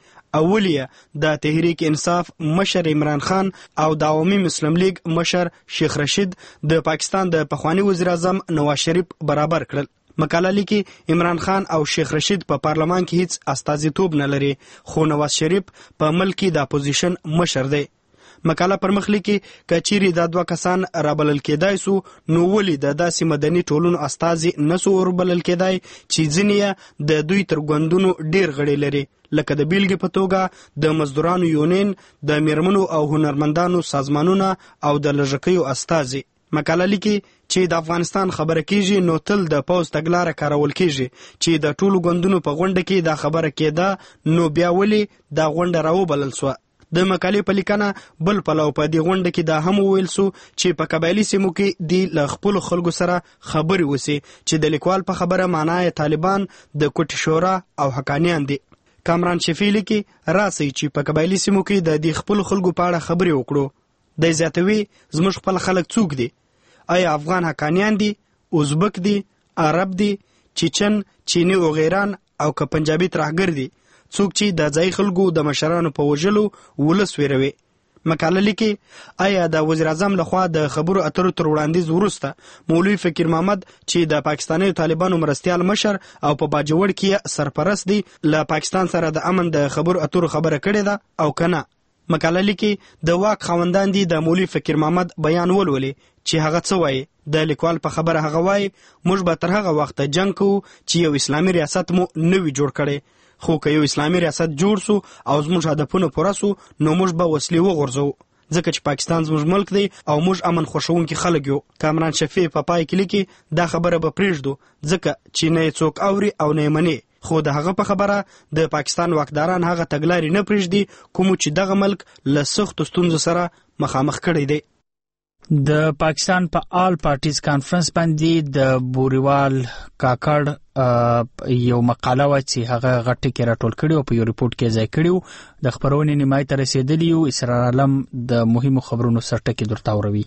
اولیه د تحریک انصاف مشر عمران خان او د عوامي مسلم لیگ مشر شیخ رشید د پاکستان د پخوانی وزیر اعظم نواز شریف برابر کړل. مقاله لیکي عمران خان او شیخ رشید په پارلمان کې هیڅ استازیتوب نه لري خو نواز شریف په ملک کې د اپوزیشن مشر دی. مقاله پر مخ لیکي کچيري د دوه کسان رابلل کېدای سو نو ولې د داسې مدني ټولنو استازي نسو وربلل کېدای چې ځینې د دوی تر ګوندونو ډیر غړي لري لکه د بیلګې په توګه د مزدورانو یونین، د میرمنو او هنرمندانو سازمانونه او د لږکیو استازي. مقاله لیکي چې د افغانستان خبره کیږي نو تل د پوز تګلاره کارول کیږي چې د ټولو ګوندونو په غونډه کې دا خبره کېده نو بیا ولې دا غونډه راوبلل سو. د مقالې په لیکنه بل پلو په دې غونډه کې دا هم وویل سو چې په قبایلي سیمو کې د لخپل خلکو سره خبرې وسی چې د لیکوال په خبره معنی طالبان د کوټ شورا او حقانیان دي. کامران شفیع لیکي راسي چې په قبایلي سیمو کې د خپل خلکو په اړه خبرې وکړو. د زیاتوي زموږ خپل خلک څوک دي؟ آیا افغان حقانیان دي، ازبک دي، عرب دي، چچن، چینی او غیران او که پنجابي ترهګر دي؟ څوک چې د ځای خلکو د مشرانو په وژلو ولس ویروي. مقاله لیکي آیا د وزیر اعظم لخوا د خبرو اترو تر وړاندیز وروسته مولوي فقیر محمد چې د پاکستاني طالبانو مرستيال مشر او په باجوړ کې سرپرست دی له پاکستان سره د امن د خبرو اترو خبره کړې ده او کنه؟ مقاله لیکي د واک خاوندان دي د مولوي فقیر محمد بیان ولولي چې هغه څه وایي. د لیکوال په خبره هغه وایي موږ به تر هغه وخت جنگ کوو چې یو اسلامي ریاست مو نوی جوړ کړي خو که یو اسلامي ریاست جوړ سو او زموږ هدفونه پوره سو نو موږ به وسلې وغورځو. ځکه چې پاکستان زموږ ملک دی او موږ امن خوښونکي خلک یو. کامران شفیع په پای کې لیکي دا خبره به پرېږدو ځکه چې نه څوک اوري او نه مني، خو د هغه په خبره د پاکستان واکداران هغه تګلارې نه پرېږدي کوم چې دغه ملک له سختو ستونزو سره مخامخ کړی دی. د پاکستان په آل پارټیز کانفرنس باندې د بوریوال کاکړ یو مقاله و چې هغه غټ کې راټول کړي او په یو ریپورت کې ځای کړي د خبرونې نیمای ته رسیدلی یو. اسرار عالم د مهمو خبرونو سرټکی درته اوروي.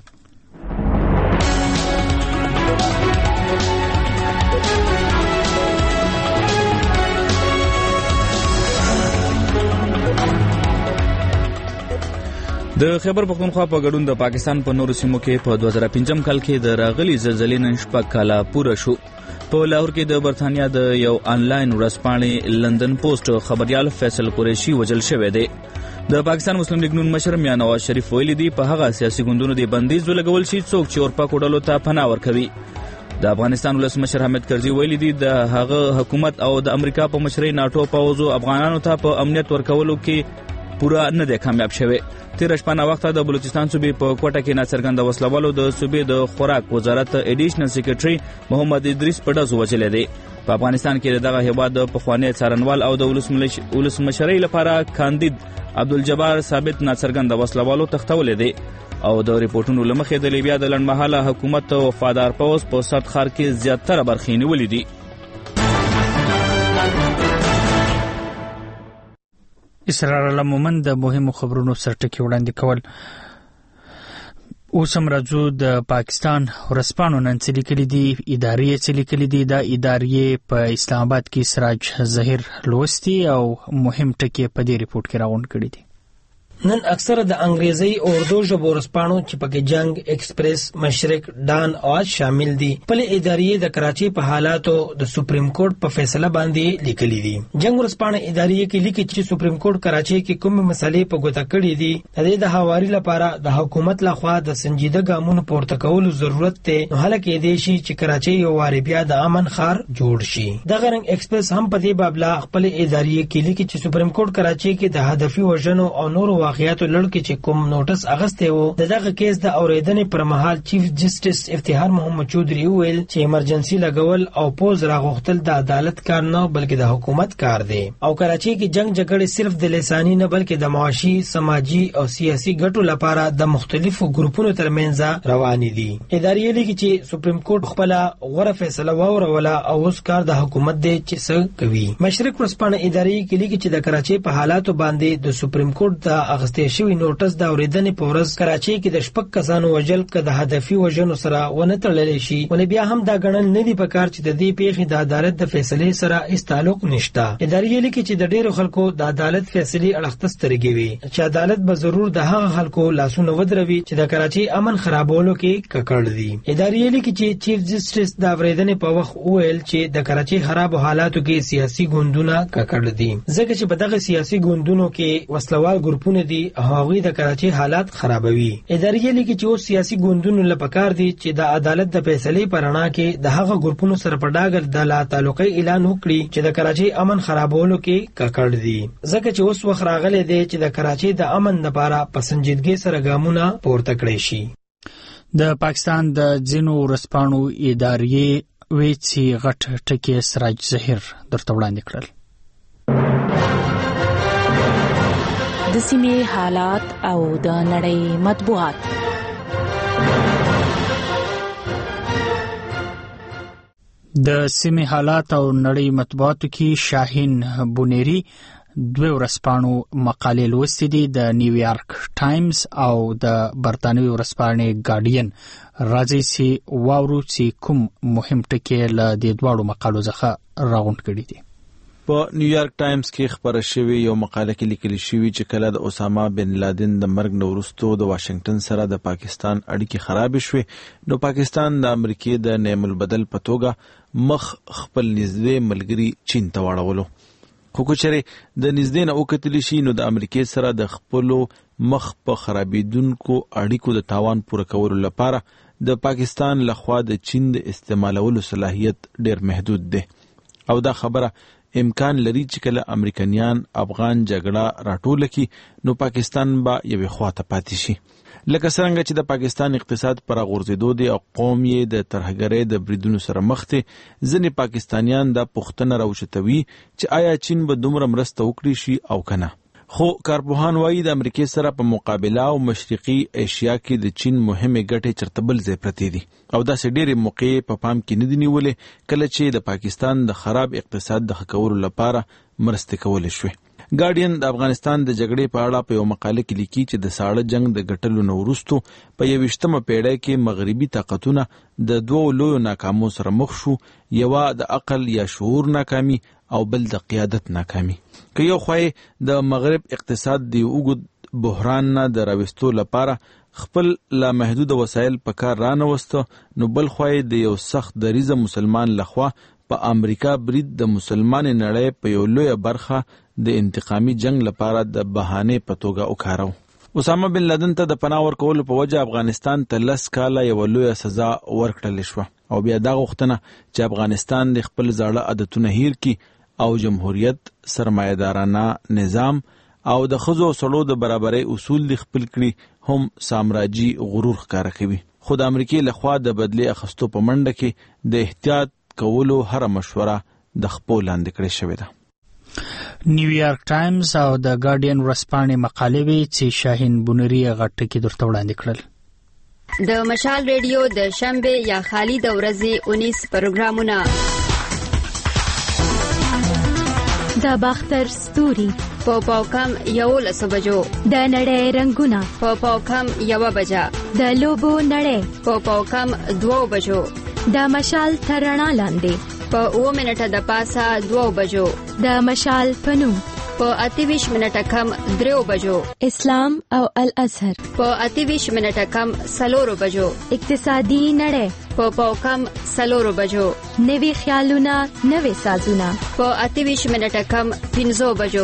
د خیبر پختونخوا په ګډون د پاکستان په نورو سیمو کې په 2005 کال کې د راغلي زلزلې نن شپه کاله پوره شو. په لاهور کې د برتانیا د یو آنلاین ورځپاڼې لندن پوسټ خبريال فیصل قریشي وژل شوی دی. د پاکستان مسلم لیگ نون مشر میاں نواز شریف ویلي دی په هغه سیاسي ګوندونو د بندیز ولګول شي څوک چې اورپا کوډلو ته پناه ورکوي. د افغانستان ولسمشر حامد کرزي ویلي دی د هغه حکومت او د امریکا په مشرۍ ناتو پوځو افغانانو ته په امنیت ورکولو کې پورا نه دی کامیاب شوی. تیر شپه نا وخت د بلوچستان صوبې په کوټه کې ناڅرګند وسلوالو د صوبې د خوراک وزارت ایډیشنل سیکریټري محمد ادریس په ډزو وژلې دی. په افغانستان کې دغه هیواد د پخوانی څارنوال او د ولسمشرۍ لپاره کاندید عبدالجبار ثابت ناڅرګند وسلوالو تختولې دی او د ریپورتونو لمخې د لیبیا د لنډمهاله حکومت وفادار پوځ په سد ښار کې زیاتره برخې نیولې دي. اسرار عالم مومن د مهمو خبرونو سرټکی وړاندې کول. اوس هم راځو د پاکستان ورځپاڼو نن څه لیکلي دي. ادارې څه لیکلي دي. دا ادارې په اسلام آباد کې سراج ظهیر لوستي او مهم ټکي په دې ریپورت کې راغونډ کړي دي. نن اکثره د انګریزي او اردو ژبو ورځپاڼو چې پکې جنگ، ایکسپریس، مشرق، ډان او آج شامل دي په ادارې د کراچي په حالاتو د سپریم کورټ په فیصله باندې لیکلي دي. جنگ ورځپاڼه ادارې کې لیکي چې سپریم کورټ کراچي کې کوم مسلې په ګوته کړې دي د هواري لپاره د حکومت لخوا د سنجیده ګامونو پورته کولو ضرورت ته نو هله کې دی چې کراچي یو واري بیا د امن ښار جوړ شي. دغه رنګ ایکسپریس هم په دې بابلا خپل ادارې کې لیکي چې سپریم کورټ کراچي کې د هدفي وژنو او نورو واقعیاتو لړ کې چې کوم نوټس اغسته وو دغه کیس د اوریدنې پر مهال چیف جسټس افتخار محمد چودري ویل چې ایمرجنسي لګول او پوز راغوښتل د عدالت کار نه بلکې د حکومت کار دی او کراچي کې جنگ جګړه صرف د لساني نه بلکې د معاشي، سماجی او سیاسي ګټو لپاره د مختلفو ګروپونو ترمنځ روان دي. ادارې لیکي چې سپریم کورټ خپل غوړه فیصله وروله او اوس کار د حکومت دی چې څه کوي. مشرق ورځپاڼه ادارې کې لیکي چې د کراچي په حالاتو باندې د سپریم کورټ د اغستې شوی نوټس د اوریدنې په ورځ کراچي کې د شپږ کسانو وژل که د هدفي وژنو سره ونه تړلې شي ولې بیا هم دا ګڼل نه دي پکار چې د دې پیښې د عدالت د فیصلې سره هیڅ تعلق نشته. ادارې لیکي چې د ډیرو خلکو د عدالت فیصلې اړخته سترګې وي چې عدالت به ضرور د هغه خلکو لاسونه ودروي چې د کراچي امن خرابولو کې ککړ دي. ادارې لیکي چې چیف جسټس د اوریدنې په وخت وویل چې د کراچي خراب حالاتو کې سیاسي ګوندونه ککړ دي ځکه چې په دغه سیاسي ګوندونو کې وسلوال ګروپونه دي هغوی د کراچي حالات خرابوي. ادارې لیکي چې اوس سیاسي ګوندونو لپاره دي چې د عدالت د فیصلې پر رڼا کې د هغه ګروپونو سره په ډاګر د لا تعلقي اعلان وکړي چې د کراچي امن خرابولو کې ککړ دي ځکه چې اوس وخت راغلی دی چې د کراچي د امن لپاره په سنجیدګۍ سره ګامونه پورته کړي شي. د پاکستان د ځینو ورځپاڼو ادارې وی چې غټ ټکي سراج ظهیر درته وړاندې کړل. د سیمې حالات او د نړۍ مطبوعات. د سیمې حالات او نړۍ مطبوعاتو کې شاهین بونيري دوه ورځپاڼو مقالې لوستې دي د نیویارک ټایمز او د برتانوي ورځپاڼې ګارډین. راځي چې واورو چې کوم مهم ټکي له دې دواړو مقالو څخه راغونډ کړي دي. په نیویارک ټایمز کې خبره شوې یو مقاله کې لیکل شوی چې کله د اسامه بن لادن د مرګ نه وروسته د واشنگټن سره د پاکستان اړیکې خراب شوې نو پاکستان د امریکای د نعم البدل په توګه مخ خپل نږدې ملګری چین ته واړولو. خو کچره د نږدې نه وکتل شي نو د امریکای سره د خپل مخ په خرابېدونکو اړیکو د تاوان پوره کولو لپاره د پاکستان لخوا د چین د استعمالولو صلاحیت ډېر محدود دی او دا خبره امکان لري چې کله امریکایان افغان جګړه راټول کړي نو پاکستان به یوې خواته پاتې شي. لکه څنګه چې د پاکستان اقتصاد پر غورځېدو دی او قوم یې د ترهګرۍ د بریدونو سره مخ دی، ځینې پاکستانیان دا پوښتنه راوچتوي چې آیا چین به دومره مرسته وکړي شي او کنه. خو کارپوهان وایي د امریکای سره په مقابله او مشرقي ایشیا کې د چین مهمه ګټې چرته بل ځای پرتې دي او داسې ډېرې موقعې په پام کې نه دي نیولې کله چې د پاکستان د خراب اقتصاد د ښه کولو لپاره مرستې کولې شوې. ګارډین د افغانستان د جګړې په اړه په یو مقاله کې لیکي چې د ساړه جنگ د ګټلو نه وروستو په 21مه پیړۍ کې مغربي طاقتونه د دوو لویو ناکامو سره مخ شو، یوه د عقل یا شعور ناکامي او بل د قیادت ناکامي. که یو خو د مغرب اقتصاد د اوږد بحران نه د راوستو لپاره خپل لا محدود وسایل په کار رانوسته، نو بل خو د یو سخت دریځه مسلمان لخوا په امریکا برید د مسلمان نړۍ په یو لویه برخه د انتقامي جنگ لپاره د بهانې په توګه وکارو. اسامه بن لادن ته د پناه ورکولو په وجه افغانستان ته 10 کاله یو لویه سزا ورکړل شوه او بیا دا غوښتنه چې افغانستان د خپل زاړه عادتونه هیر کړي او جمهوریت، سرمایه‌دارانه نظام او د ښځو او سړو د برابرۍ اصول د خپل کړي هم سامراجي غرور ښکاره کوي. خو د امریکای لخوا د بدلې اخستو په منډه کې د احتیاط کولو هر مشوره د خپل لاندې کړې شوې ده. نیویارک ټایمز او د ګارډین ورځپاڼې مقالې وی چې شاهین بونری غټ کې درته وړاندې کړل. د مشال ریډیو د شنبه یا خالی د ورځې 19 پروګرامونه: د باختر ستوري په کم 11 بجو، د نړۍ رنگونه په کم 1 بجه، د لوبو نړۍ په کم 2 بجو، د مشال ترڼا لاندې په 9 منټه د پاسه 2 بجو، د مشال پنوم په 28 منټه کم 3 بجو، اسلام او الازهر په 28 منټه کم 4 بجو، اقتصادي نړۍ په کم 4 بجو، نوي خیالونه نوي سازونه په 28 منټه کم 15 بجو.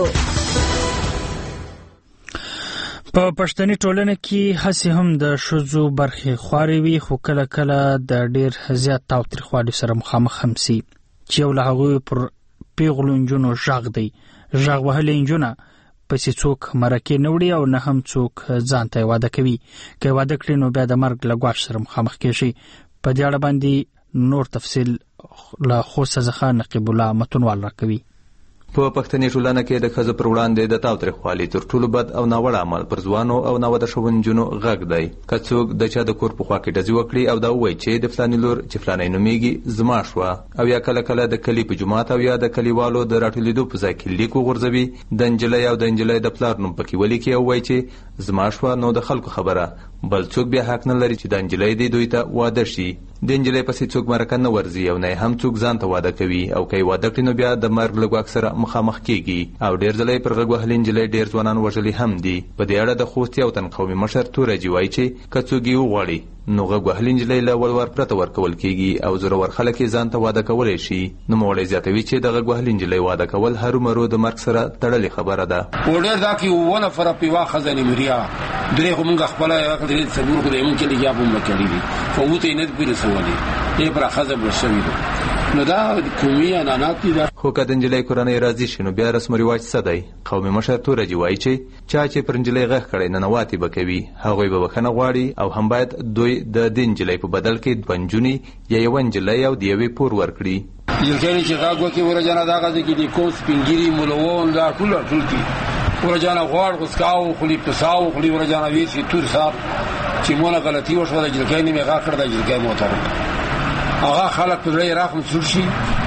په پښتني ټولنه کې هڅې هم د ښځو برخې خوارې وي، خو کله کله د ډېر زیات تاوتریخوالي سره مخامخ هم سي چې یو له هغوی پر پیغلو نجونو غږ دی. غږ وهلې نجونه پسې څوک مرکې نه وړي او نه هم څوک ځان ته واده کوي. که واده کړي نو بیا د مرګ له ګواښ سره مخامخ کېږي. په دې اړه باندې نور تفصیل له خوست څخه نقیب الله متونوال راکوي. په پښتني ټولنه کې د ښځو پر وړاندې د تاوتریخوالي تر ټولو بد او ناوړه عمل پر ځوانو او ناوده شویو نجونو غږ دی. که څوک د چا د کور په خوا کې ډزې وکړي او دا ووایي چې د فلاني لور چې فلانی نومیږي زما شوه، او یا کله کله د کلي په جومات او یا د کلیوالو د راټولېدو په ځای کې لیک وغورځوي، د نجلۍ او د نجلۍ د پلار نوم پکې ولیکي او وایي چې زما شوه، نو د خلکو خبره، بل څوک بیا حق نه لري چې د نجلۍ دی دوی ته واده شي. د نجلۍ پسې څوک مرکه نه ورځي او نه هم څوک ځان ته واده کوي، او که یې واده کړي نو بیا د مرګ له ګواښ سره مخامخ کېږي. او ډېر ځله پر غږ وهلې نجلۍ ډېر ځوانان وژلي هم دي. په دې اړه د خوست یو تن قومي مشر تورجي وایي چې که څوک یې وغواړي نو غږ وهلې نجلۍ له ولور پرته ورکول کېږي او زورور خلک یې ځان ته واده کولی شي. نوموړی زیاتوي چې د غږ وهلې نجلۍ واده کول هرومرو د مرګ سره تړلې خبره ده. ډېر دا کې 1 نفره پیوا ښځه نیمریا درې خو موږ خپله درې څلور خو د یمون کې لګیا به مو کړي دي، خو اوته یې نه دي پرې رسولي، یې پر ښځه بړ شوي دي. نو دا قومي عنعنات دي. خو که د نجلۍ کورنۍ راضي شي نو بیا رسم و رواج څه دی؟ قومي مشر تورجي وایي چې چا چې پر نجلۍ غږ کړی ننواتې به کوي، هغوی به بښنه غواړي او هم باید دوی د دې نجلۍ په بدل کې 2 نجونې یا 1 نجلۍ او د 1 پور ورکړي. جلکې چې غږ وکړي ورجانه دا غږ کې د کوم سپینګیري مولوون دا ټول دي ورجانه غواړ غسکاو خلی پساو خلی ورجانه وی چې تور صاحب چې مونږه غلطي وشوه د جلکې نیمه غږ کړ د جلکې موټر هغه خلک په لري راخم سورشي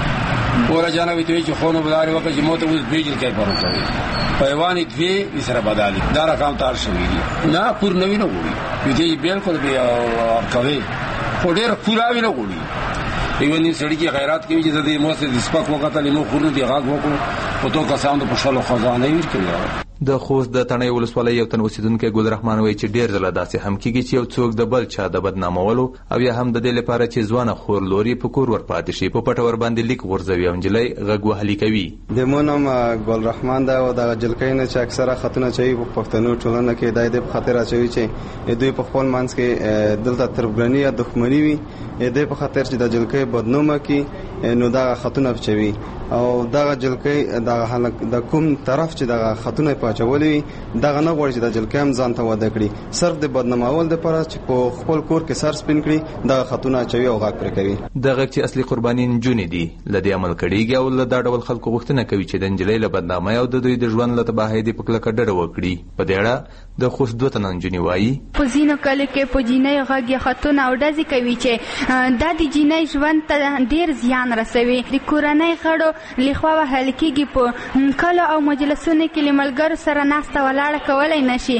ورجانه وی ته چې خونو بلاري وکړي چې موټر وز بیجل کې پروت پیوانی دوی وسره بدالي دا رقم تار شوی دی نه پور نوی نه وړي دې بالکل به کوي خو ډېر پوراوي نه وړي ایونی سړی کې غیرت کوي چې د دې موسه د سپک وخت له نو خورنه دی غاغ وکړو او تو کسان د پښلو خزانه یې ورکړي. د خوست د تڼۍ ولسوالۍ یو تن اوسیدونکی ګل رحمان وایي چې ډېر ځله داسې هم کېږي چې یو څوک د بل چا د بدنامولو او یا هم د دې لپاره چې ځوانه خور لور یې په کور ورپاتې شي په پټه ورباندې لیک غورځوي او نجلۍ غږ وهلي کوي. د مو نوم ګل رحمان دی او د جلکۍ نه چې اکثره خطونه چوي په پښتنو ټولنه کې د دې په خاطر اچوي چې دوی په خپل منځ کې دلته تربګنی یا دښمنی وي، د په خاطر چې د جلکۍ بدنامه کې نو دا خطونه چوي او دا جلکې دا د کوم طرف چې دا خطونه پاچولې دا نه غواړي چې دا جلکې هم ځان ته واده کړي صرف د بدنامول د لپاره چې په خپل کور کې سر سپین کړي دا خطونه چوي او غاک پر کوي دغه چې اصلي قرباني نجونې دي لدی عمل کړيږي او له دا ډول خلکو غوښتنه کوي چې د نجلۍ له بدنامۍ او د دوی د ژوند له تباهۍ د پکله کډه وکړي په دې اړه د خوش دوه تن نجونې وایي په ځینو کله کې په جینۍ غږی خطونه او داسې کوي چې دا د جینۍ ژوند ته ډیر زیان رسوي د کورنۍ غړو لخوا وهل کېږي په کله او مجلسونو کې لملګرو سره ناسته ولاړه کولای نشي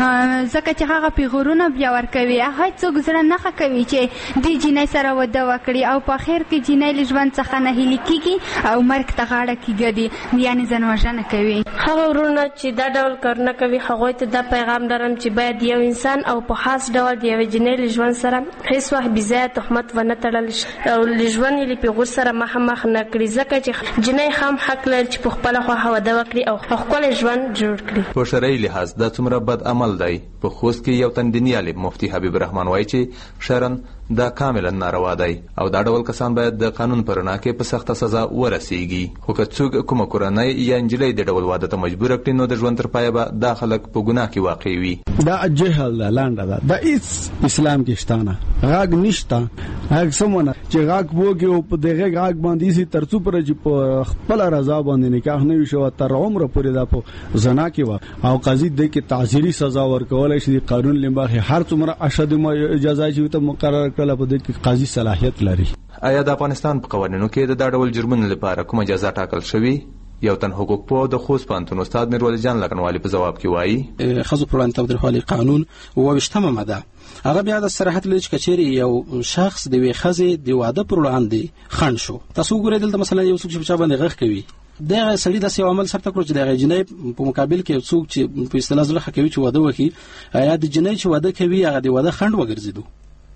ځکه چې هغه پیغورونه بیا ورکوي هغه څوک زړه نه کوي چې د جینۍ سره واده وکړي او په اخر کې جینۍ له ژوند څخه نه هیلي کېږي او مرګ ته غاړه کېږدي یعنی ځانوژنه کوي هغه ورونه چې دا ډول کارونه کوي هغوی ته دا پیغام لرم چې باید یو انسان او په خاص ډول د یوې جینۍ له ژوند سره هیڅ وخت بېځایه تهمت ونه تړل شي او له ژوند یې له پیغور سره مخامخ نه کړي ځکه چې جینۍ هم حق لري چې په خپله خوښه واده وکړي او ښکلی ژوند جوړ کړي په شرعي لحاظ دا څومره بد عمل دی په خوست کې یو تن دیني عالم مفتي حبیب الرحمن وایي چې شرعاً دا کاملا ناروا دی او دا ډول کسان باید د قانون پر رڼا کې په سخته سزا ورسیږي خو که څوک کومه کورنۍ یا نجلۍ د ډول واده ته مجبور کړي نو د ژوند تر پایه به دا خلک په ګناه کې واقع وي دا جهل ده لانډه ده دا هیڅ اسلام کې شته نه غاګ نشته هغه سمونه چې غاګ وګي او په دغه غاګ باندې سي ترڅو پر چې په خپل رضا باندې نکاح نه وشو تر عمر پورې دا په زنا کې و او قاضي د کې تعزیری سزا ورکول شي قانون لمبه هر څومره اشد جزا چې ته مقرر کړل په دې کې قاضي صلاحیت لري آیا د افغانستان په قوانینو کې د ډول جرمونو لپاره کومه جزا ټاکل شوې یو تن حقوق په د خوست پوهنتون استاد میرولی جان لکنوالي په جواب کې وایي خزو پر وړاندې تاوتریخوالي قانون وویشتمه ماده هغه بیا د صراحت لري چې کچېرې یو شخص د وی خزې د واده پر وړاندې خنډ شو تاسو ګورئ دلته مثلا یو څوک چې چا باندې غږ کوي دا سړی د سیو عمل سره کړو چې د جنۍ په مقابل کې څوک چې په اصطلاح زړه کوي چې واده وکړي یا د جنۍ چې واده کوي هغه د واده خنډ وګرځیدو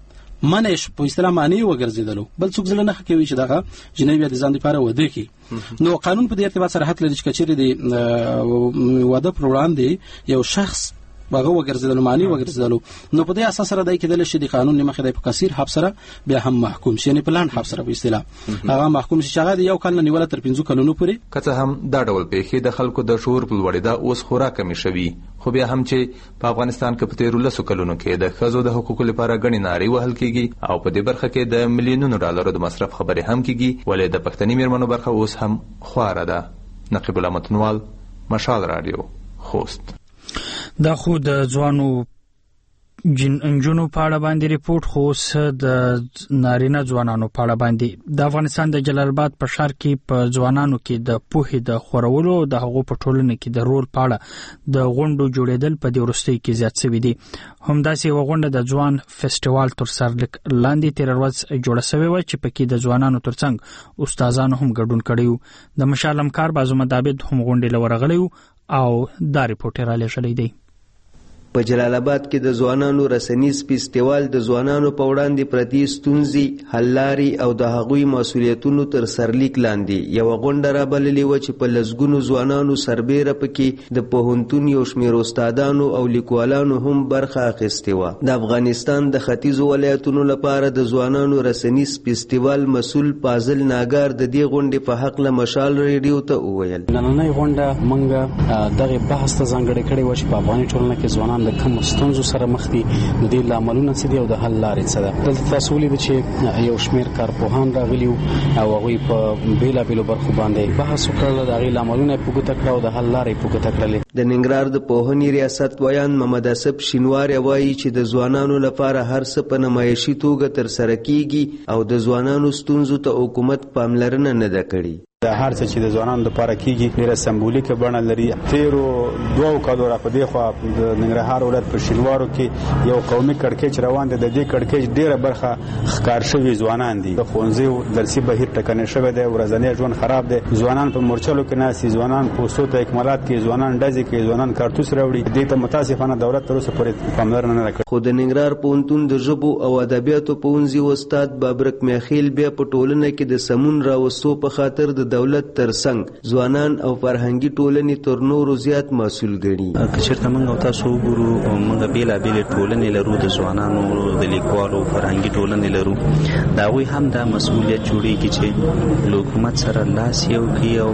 منش په اصطلاح معنی وګرځیدلو بل څوک ځل نه کوي چې دغه جنۍ بیا د ځان لپاره واده کوي نو قانون په دې ارتباط سره حق لري چې کچېرې د واده پر وړاندې یو شخص هغه وګرځیدلو معنی وګرځیدلو نو په دې اساس سره دای کېدل شي د قانون لمخې د کثیر حبس سره بیا هم محکوم شي نه پلان حبس سره په اصطلاح هغه محکوم شي هغه یو کال نه نیول تر 15 کلونو پورې کته هم دا ډول پیښې د خلکو د شعور په لوړېدا اوس خورا کمی شوي خو بیا هم چې په افغانستان کې په 13 کلونو کې د ښځو د حقوقو لپاره غني نارې وهل کیږي او په دې برخه کې د ملیونونو ډالرو د مصرف خبرې هم کیږي ولې د پښتني میرمنو برخه اوس هم خواره ده نقیب الله متنوال مشال رادیو خوست دا خو د ځوانو انجونو په اړه باندې ریپورت خو د نارینه ځوانانو په اړه باندې د افغانستان د جلال آباد په ښار کې په ځوانانو کې د پوهې د خورولو د هغو په ټولنه کې د رول په اړه د غونډو جوړېدل په دې وروستیو کې زیات شوي دي همداسې یوه غونډه د ځوان فیسټیوال تر سرلیک لاندې تېره ورځ جوړه شوې وه چې پکې د ځوانانو ترڅنګ استادانو هم ګډون کړی و د مشال همکار بازو مدابد هم غونډې له ورغلی او دا ریپورټ یې رالیږلی دی په جلال آباد کې د ځوانانو رسنیز فیسټیوال د ځوانانو په وړاندې پرتې ستونزې حل لارې او د هغوی مسؤلیتونو تر سرلیک لاندې یوه غونډه رابللې وه چې په لسګونو ځوانانو سربیره پکې د پوهنتون یو شمېر استادانو او لیکوالانو هم برخه اخیستې وه د افغانستان د ختیځو ولایتونو لپاره د ځوانانو رسنیز فیسټیوال مسؤل فاضل ناګار د دې غونډې په هکله مشال ریډیو ته وویل نننۍ غونډه موږ دغه بحث ته ځانګړې کړې وه چې په افغاني ټولنه کې ځوانان د کوم ستونزو سره مخ دي د دې لاملونه څه دي او د حل لارې څه ده دلته تاسو ولید چې یو شمېر کارپوهان راغلي او هغوی په بیلابیلو برخو باندې بحث وکړل د هغې لاملونه یې په ګوته کړه او د حل لارې یې په ګوته کړلې د ننګرهار د پوهنې ریاست ویان محمد اسب شینواری وایي چې د ځوانانو لپاره هر څه په نمایشي توګه ترسره کیږي او د ځوانانو ستونزو ته حکومت پاملرنه نه ده کړې د هر څه چې د ځوانانو لپاره کیږي ډېره سمبولیکه بڼه لري تیرو 2 کالو را په دې خوا د ننګرهار ولایت په شینوارو کې یو قومي کړکېچ روان دی د دې کړکېچ ډېره برخه ښکار شوي ځوانان دي د ښوونځیو درسي بهیر ټکنی شوی دی ورځنی ژوند خراب دی ځوانان په مورچلو کې ناستي ځوانان پوستو ته اکمالات کوي ځوانان ډزې کوي ځوانان کارتوس راوړي دې ته متاسفانه دولت تر اوسه پورې پاملرنه نه کړې خو د ننګرهار پوهنتون د ژبو او ادبیاتو پوهنځي استاد بابرک میخیل بیا په ټولنه کې د سمون راوستو په خاطر د دولت ترڅنګ ځوانان او فرهنګي ټولنې تر نورو زیات مسؤل ګڼي. کچېرته موږ او تاسو وګورو موږ بیلابېلې ټولنې لرو، د ځوانانو د لیکوالو فرهنګي ټولنې لرو. د هغوی هم دا مسؤلیت جوړېږي چې له حکومت سره لاس یو کړي او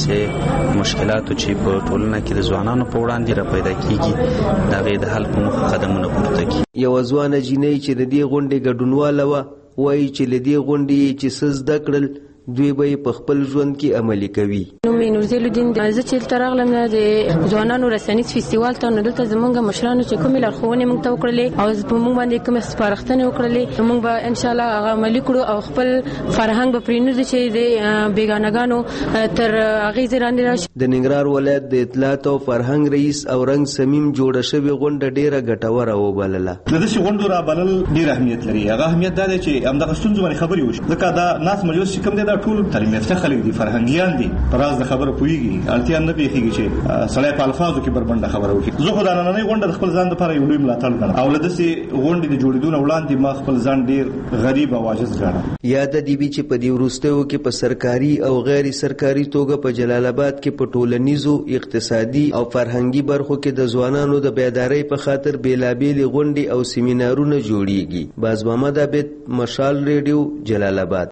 دغسې مشکلاتو چې په ټولنه کې د ځوانانو په وړاندې را پیدا کېږي د هغې د حل په موخه قدمونه پورته کړي. یوه ځوانه جینۍ چې د دې غونډې ګډونواله وه وایي چې له دې غونډې چې څه زده کړل دوی به په خپل ژوند کې عملي کوي. نوم یې نورزیل الدین. زه چې دلته راغلم د ځوانانو رسنیز فستیوال ته، نو دلته زموږ مشرانو چې کومې لارښوونې موږ ته وکړلې او په موږ باندې کومې سپارښتنې وکړلې، موږ به انشاءالله هغه عملي کړو او خپل فرهنګ به پرېنږدو چې د بیګانګانو تر اغېزې لاندې راشي. د ننګرهار ولایت د اطلاعات او فرهنګ رئیس او رنګ سمیم جوړه شوې غونډه ډېره ګټوره وبلله. د داسې غونډو رابلل ډېر اهمیت لري. هغه اهمیت دا دی چې همدغه ستونزو باندې خبرې وشي، ځکه دا ناست مجلس چې کوم دی دا ټول تعلیم یافته خلک دي، فرهنګیان دي، په راز د خبره پوهېږي. اړتیا نه پېښېږي چې سړی په الفاظو کې بربنډه خبره وکړي. زه خو دا نننۍ غونډه د خپل ځان دپاره یو لوی ملاتړ ګڼم او له داسې غونډې د جوړېدو نه وړاندې ما خپل ځان ډېر غریب او عاجز ګڼم. یاده دې وي چې په دې وروستیو کې په سرکاري او غیر سرکاري توګه په جلال آباد کې په ټولنیزو، اقتصادي او فرهنګي برخو کې د ځوانانو د بیدارۍ په خاطر بېلابېلې غونډې او سیمینارونه جوړېږي. باز محمد عابد، مشال ریډیو، جلال آباد.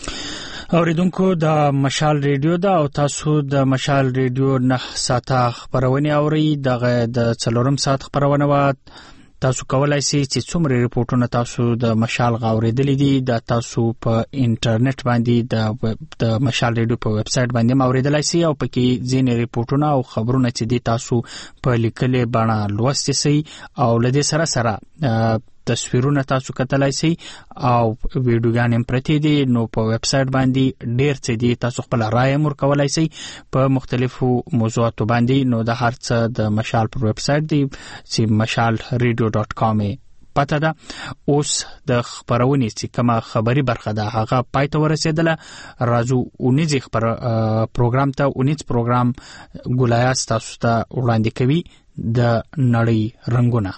اوریدونکو د مشال ریډیو دا او تاسو د مشال ریډیو 9 ساعته خبرونه اورئ. دغه د 4 ساعت خبرونه و. تاسو کولای شئ چې څومره ریپورتونه تاسو د مشال غوړېدلې دي د تاسو په انټرنیټ باندې د مشال ریډیو په ویب سټ باندې اوریدلای شئ او پکې ځینې ریپورتونه او خبرونه چې دي تاسو په لیکلې بڼه لوستي شئ او لدې سره سره تصویرونه تاسو کتلای شئ او ویډیوګان هم پرتې دي. نو په ویب سټ باندې ډېر څه دي، تاسو خپل رائے ورکولای شئ په مختلفو موضوعاتو باندې. نو د هر څه د مشال پر ویب سټ دی چې mashalradio.com پته ده. اوس د خبرونې چې کومه خبري برخه ده هغه پای ته ورسېدله. راځو 19 پروګرام ته. 19 پروګرام ګلایاس تاسو ته وړاندې کوي د نړۍ رنگونه.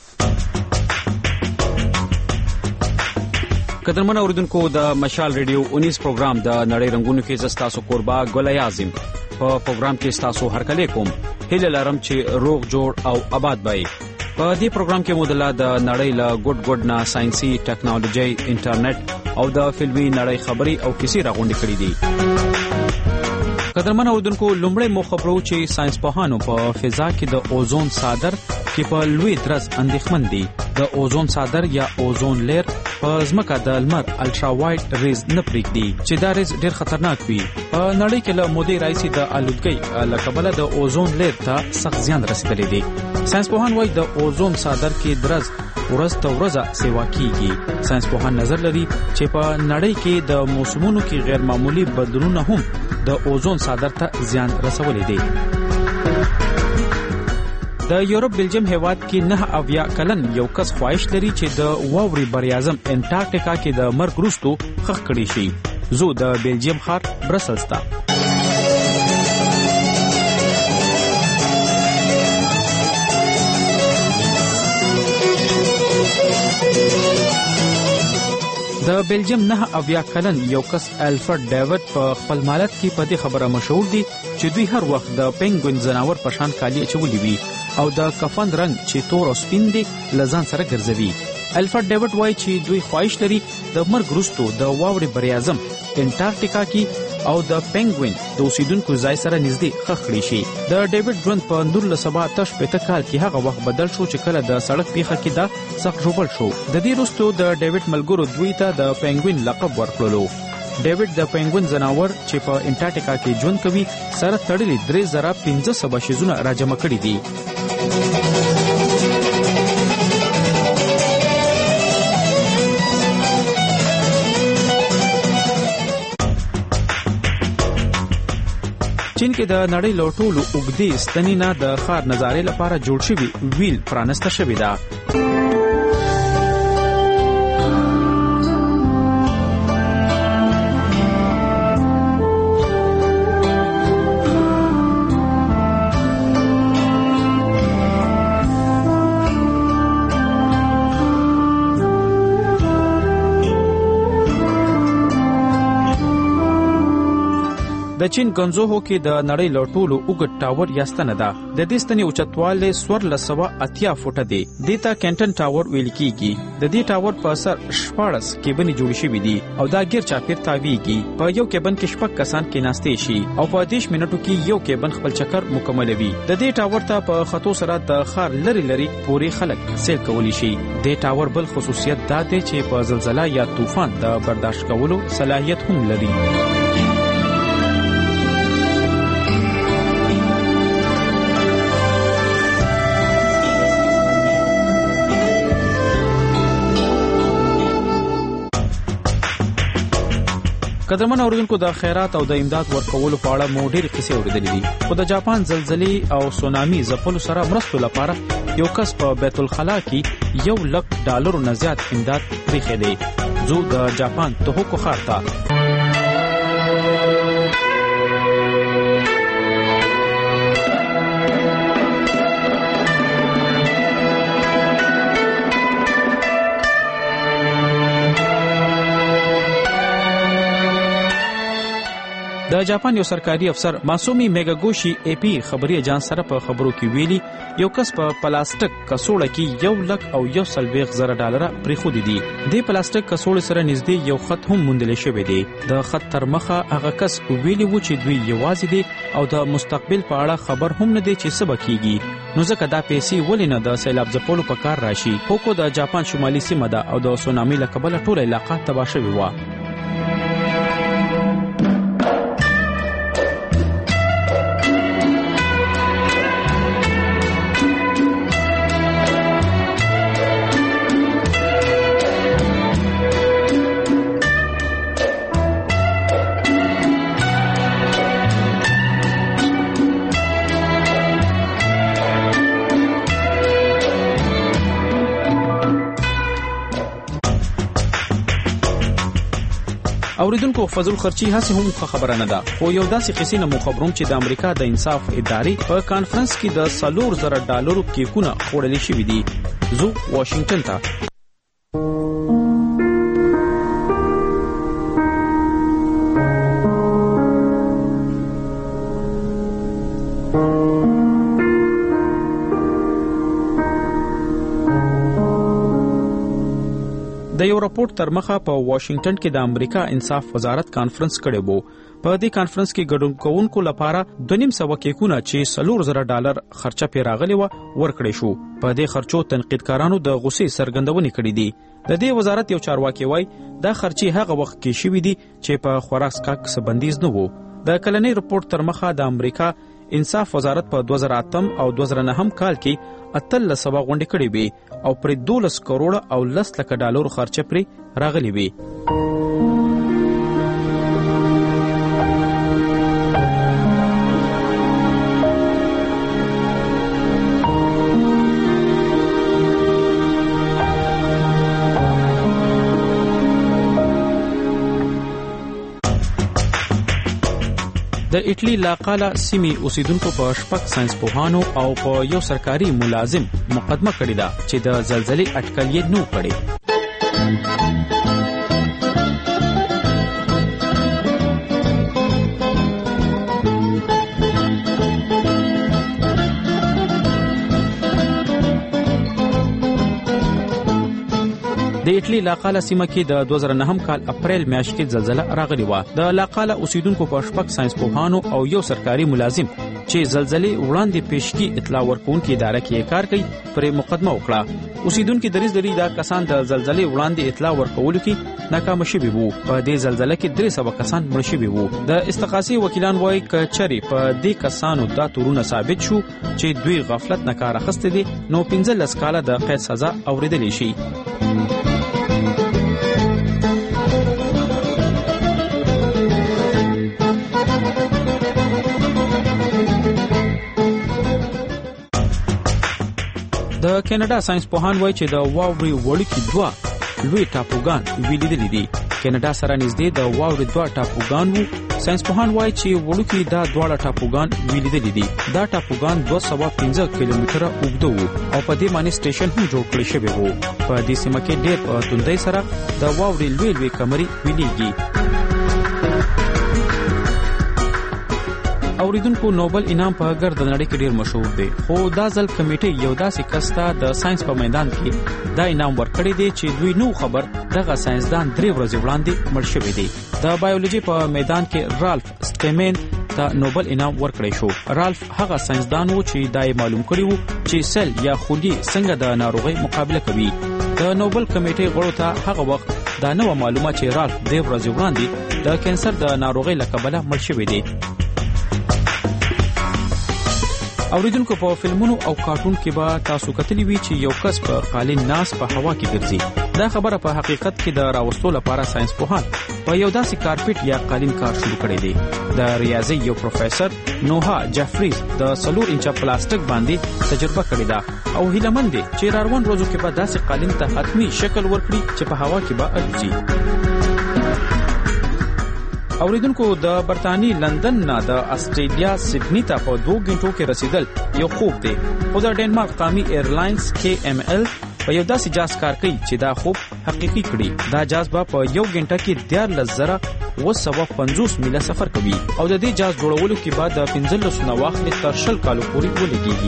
قدرمن اوریدونکو، د مشال ریډیو 19 پروګرام د نړۍ رنگونو کې زستا سو قربا ګل اعظم په پروګرام کې تاسو هرکلی کوم. هیله لرم چې روغ جوړ او آباد وي. په دې پروګرام کې مودله د نړۍ له ګډ نه ساينسي ټیکنالوژي، انټرنیټ او د فلمي نړۍ خبري او کیسې راغونډې کړې دي. قدرمن اوریدونکو، لومړی مو خبرو چې ساينس پوهانو په فضا کې د اوزون صادر کې په لوی درز اندېښمن دي. د اوزون صادر یا اوزون لیر په ځمکه د لمر الټرا وایډ ریز نه پرېږدي چې دا ریز ډېر خطرناک وي. په نړۍ کې له مودې راځي د آلودګۍ له کبله د اوزون لیر ته سخت زیان رسیدلی دی. ساينس پوهان وایي د اوزون صادر کې درز ورځ تر ورځه سیوا کیږي. ساينس پوهان نظر لري چې په نړۍ کې د موسمونو کې غیر معمولی بدلونونه هم د اوزون صادر ته زیان رسولی دی. د یورپ بلجیم هیواد کې 9 کلن یو کس خواهش لري چې د واوري بریازم انټارکټیکا کې د مرګ وروسته خښ کړي شي. زو د بلجیم ښار برسلز ته. د بلجیم 9 کلن یو کس الفرد ډیوډ په خپل مالت کې په دې خبره مشهور دي چې دوی هر وخت د پینګوین زناور په شان کالي اچولي وي او د کفن رنگ چې تور او سپین دی لزان سره ګرځوي. الفرد ډیوډ وایي چې دوی خواهش لري د مرګ وروسته د واورې بریازم انټارکټیکا کې او د پینګوین د اوسیدونکو ځای سره نږدې خښ کړي شي. د ډیوډ ژوند په 1980 کال کې هغه وخت بدل شو چې کله د سړک پیښه کې دا سخت ژوبل شو. د دې وروسته د ډیوډ ملګرو دوی ته د پینګوین لقب ورکړلو. ډیوډ د پینګوین زناور چې په انټارکټیکا کې ژوند کوي سره تړلي 3500 شیزونه راجمع کړي دي. چین کې د نړۍ له ټولو اوږدې ستنې نه د ښار نظارې لپاره جوړ شوي ویل پرانسته شوې ده. د چین ګنزوهو کې د نړۍ له ټولو اوږد ټاور یا ستنه ده. د دې ستنې اوچتوالی 1480 فوټه دی. دې ته کینټن ټاور ویل کیږي. د دې ټاور په سر 14 کېبنې جوړې شوې دي او دا غیر چاپیر تاویږي. په یو کېبن کې 6 کسان کېناستې شي او په 10 منټو کې یو کېبن خپل چکر مکملوي. د دې ټاور ته په خطو سره د خار لري پورې خلک سیر کولی شي. د ټاور بل خصوصیت دا دی چې په زلزلہ یا طوفان د برداشت کولو صلاحیت هم لري. قدرمن اوریدونکو د خیرات او د امداد ورکولو په اړه مو ډېرې کیسې اورېدلې دي، خو د جاپان زلزلې او سونامي ځپلو سره مرستو لپاره یو کس په بیت الخلا کې $1,00,000 نه زیات امداد پریښی دی. زو د جاپان توهوکو ښار ته د جاپان یو سرکاري افسر ماسومی میګاګوشي اي پي خبري اجانس سره په خبرو کې ویلي یو کس په پلاستیک کڅوړه کې $1,40,000 پریښودي دي. د پلاستیک کڅوړې سره نږدې یو خط هم موندل شوی دی. د خط تر مخه هغه کس ویلي و چې دوی یوازې دي او د مستقبل په اړه خبر هم نه دی چې څه به کیږي. نو ځکه دا پیسې ولې نه د سیلاب ځپلو په کار راشي. هوکو د جاپان شمالي سیمه ده او د سونامي له کبله ټوله علاقه تباه شوې وه. اوریدونکو فضل خرچی هڅه هم خبره نه ده، خو یو داسې قصې نه مو خبروم چې د امریکا د انصاف ادارې په کانفرنس کې د $4,000 کیکونه خوړلې شوي دي. زو واشنگټن ته د یو راپورټ تر مخه په واشنگټن کې د امریکا انصاف وزارت کانفرنس کړی وو. په دې کانفرنس کې ګډون کوونکو لپاره 2.5 کیکونه چې $4,000 خرچه پې راغلی و ورکړی شو. په دې خرچو تنقیدکارانو د غصې څرګندونې کړې دي. د دې وزارت یو چارواکي وایي دا خرچې هغه وخت کې شوي دي چې په خوراک څښاک څه بندیز نه و. د کلنۍ راپورټ تر مخه د امریکا انصاف وزارت په 2008 او 2009 کال کې 13 غونډې کړې وې او پر $12 کروڑ او $10 خرچه پرې راغلي وې. د ایټلی لاقاله سیمې اوسیدونکو په 6 ساينس پوهانو او په یو سرکاري ملازم مقدمه کړې ده چې د زلزلې اټکل یې نه کړي. د ایټلی لاقاله سیمه کې د 2009 کال اپریل میاشت کې زلزلہ راغلی و. د لاقاله اوسیدونکو په 6 ساينس پوهانو او یو سرکاري ملازم چې زلزلې وړاندې پیشگی اطلاع ورکوونکې اداره کې کار کوي پر مقدمه وکړه. اوسیدونکو دریځ لري دا کسان د زلزلې وړاندې اطلاع ورکولو کې ناکام شوي وو. په دې زلزلې کې 300 کسان مړ شوي وو. د استقاصي وکیلان وایي کچري په دې کسانو دا تورونه ثابت شو چې دوی غفلت نه کار اخیسته دي نو 15 کاله د قید سزا اوریدلی شي. د کینیډا ساينس پوهان وایي چې د واوري وړوکي 2 لوی ټاپوګان ویلیدلي دي. کینیډا سره نږدې د واوري 2 ټاپوګان وو. ساينس پوهان وایي چې وړوکي دا 2 ټاپوګان ویلیدلي دي. دا ټاپوګان 215 کیلومتره اوږده وو او په دې باندې سټیشن هم جوړ کړی شوی وو. په دې سیمه کې ډېر په توندۍ سره د واوري لوی کمرې ویلیږي. اوریدونکو نوبل انعام په ګرد نړۍ کې ډیر مشهور دی، خو دا ځل کمیټې یو داسې کس ته د ساينس په میدان کې دا انعام ورکړی دی چې دوی نو خبر دغه ساينسدان 3 ورځې وړاندې مړ شوی دی. د بایولوژي په میدان کې رالف سټیمن ته نوبل انعام ورکړی شو. رالف هغه ساينسدان و چې دا معلوم کړی و چې سل یا خولي څنګه د ناروغي مقابله کوي. د نوبل کمیټې غړو ته هغه وخت دا نو معلومات چې رالف 3 ورځې وړاندې د کانسر د ناروغي له کبله مړ شوی دی. اوریدونکو په فلمونو او کارټون کې به تاسو کتلی وی چې یو کس په قالین ناس په هوا کې ګرځي. دا خبره په حقیقت کې د راوستلو لپاره ساينس پوهان په یو داسې کارپټ یا قالین کار شروع کړی دی. د ریاضي یو پروفیسور نوها جفریز د 4 انچه پلاستیک باندې تجربه کړې ده او هیلمن دی چې راروان روزو کې به داسې قالین ته حتمی شکل ورکړي چې په هوا کې به الوزي. اوریدونکو د برتانی لندن نه د استرالیا سیدنی ته په 2 غنټو کې رسیدل یو خوب دی، خو د ډنمارک قومي ایرلاینز KML په یو داسې جاز کار کوي چې دا خوب حقيقي کړي. دا جاز به په 1 غنټه کې 13,950 میله سفر کوي او د دې جاز جوړولو کې بعد د 15 نه واخلې تر 20 کالو پورې ولګيږي.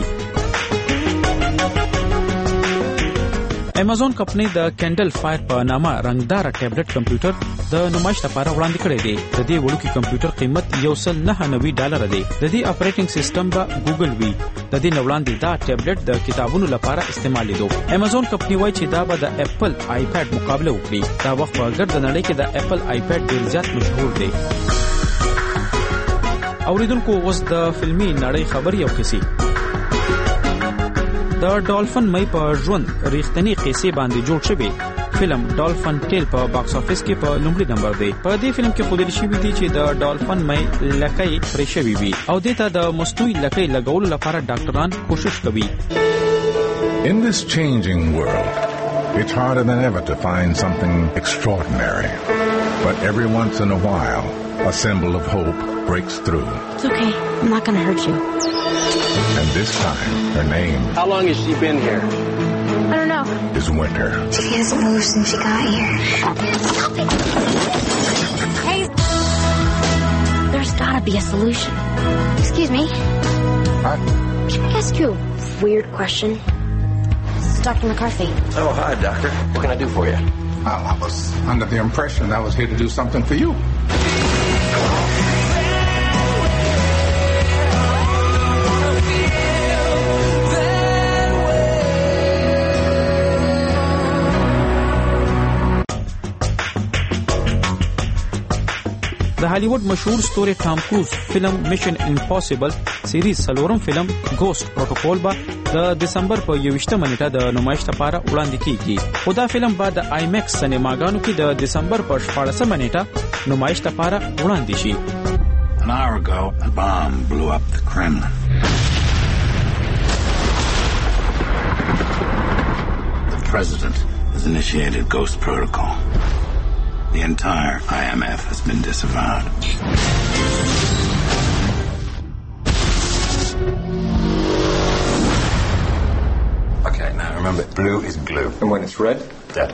امازون کمپنی د کینډل فایر په نامه رنگدار ټابلیټ کمپیوټر د نمایش لپاره وړاندې کړی دی. د دې وړوکی کمپیوټر قیمت $199 دی. د دې اپریټینګ سیستم به ګوګل وي. د دې وړاندې دا ټابلیټ د کتابونو لپاره استعمالیدو. امازون کمپنی وایي چې دا به د اپل آیپاد مقابله وکړي. دا وخت په ګرد نړۍ کې د اپل آیپاد ډیر زیات مشهور دی. اوریدونکو اوس د فلمي نړۍ خبري او کیسې. د ډالفن مې په ژوند ریښتینی قصې باندې جوړ شوی فلم ډالفن ټیل په باکس افیس کې په لومړي نمبر دی. په دې فلم کې ښودل شوی دی چې د ډالفن مې لکۍ پرې شوی وي او دې ته د مستوي لکۍ لګولو لپاره ډاکټران کوشش کوي. In this changing world, it's harder than ever to find something extraordinary. But every once in a while, a symbol of hope breaks through. It's okay. I'm not going to hurt you. And this time, her name... How long has she been here? I don't know. ...is Winter. She hasn't moved since she got here. Stop it. Hey! There's gotta be a solution. Excuse me. Hi. Can I ask you a weird question? This is Dr. McCarthy. Oh, hi, Doctor. What can I do for you? Well, I was under the impression I was here to do something for you. د هالیوډ مشهور ستوري ټام کروز فلم میشن امپاسیبل سیریز څلورم فلم ګوست پروتوکول به د دسمبر په 21 نیټه د نمایش لپاره وړاندې کیږي. خو دا فلم به د آی میکس سینماګانو کې د دسمبر په 14 نیټه نمایش لپاره وړاندې شي. An hour ago, a bomb blew up the Kremlin. The president has initiated Ghost Protocol. The entire IMF has been disavowed. Okay, now remember, blue is glue. And when it's red, dead.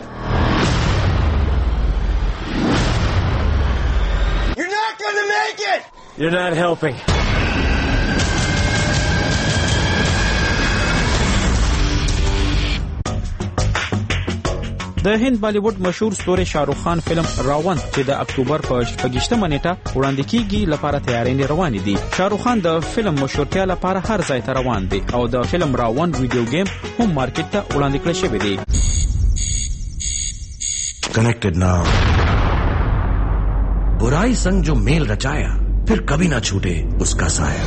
You're not gonna make it! You're not helping. د هند بالیوډ مشهور ستوري شاروخ خان فلم راون چې د اکتوبر په 28 نیټه وړاندې کیږي لپاره تیاري روانې دي. شاروخ خان د فلم مشهورتیا لپاره هر ځای ته روان دی او د فلم راون ویډیو گیم هم مارکیټ ته وړاندې کړی شوی دی. Connected now. बुराई संग जो मेल रचाया फिर कभी ना छूटे उसका साया.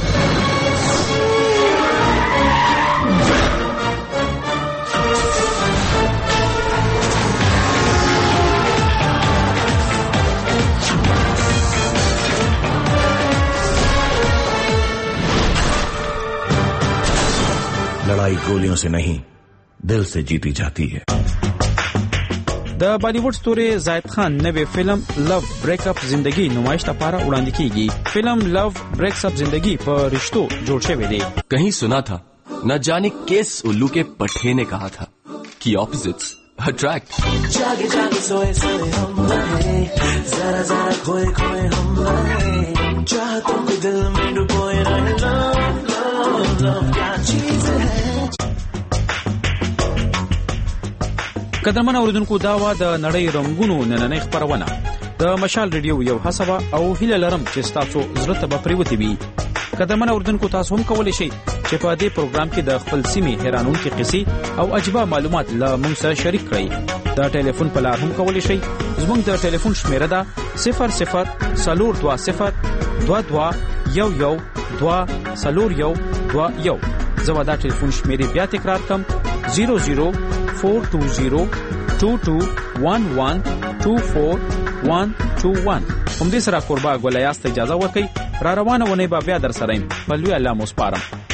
लड़ाई गोलियों से नहीं दिल से जीती जाती है. د بالیوډ ستوري زاید خان نوې فلم لو بریک اپ زندگی نمایش لپاره وړاندې کیږي. فلم لو بریک اپ زندگی په رشتو جوړ شوی دی. कहीं सुना था न जाने किस उल्लू के पट्टे ने कहा था कि ऑपोजिट्स अट्रैक्ट. जागे जागे सोए सोए हम रहे, जरा जरा खोए खोए हम रहे, चाहतों को दिल में wonder boy and I love got cheese ahead. قدرمن اوریدونکو دا وا د نړۍ رنگونو نننۍ خبرونه د مشال ریډیو یو حسابه او هیله لرم چې تاسو زړه ته به پریوتی وي. قدرمن اوریدونکو تاسو هم کولی شئ چې په دې پروګرام کې د خپل سیمې حیرانونکي قصې او عجیبه معلومات له موږ سره شریک کړئ. د ټلیفون په لار هم کولی شئ. زموږ د ټلیفون شمیره ده 00 22 11 2 زه دا ټلیفون شمیرې بیا تکرار کوم 00420221124121. هم دې سره قربا ګولایاست اجازه ورکړئ. را روانه ونې به بیا در سره یم. په لوی الله مو سپارم.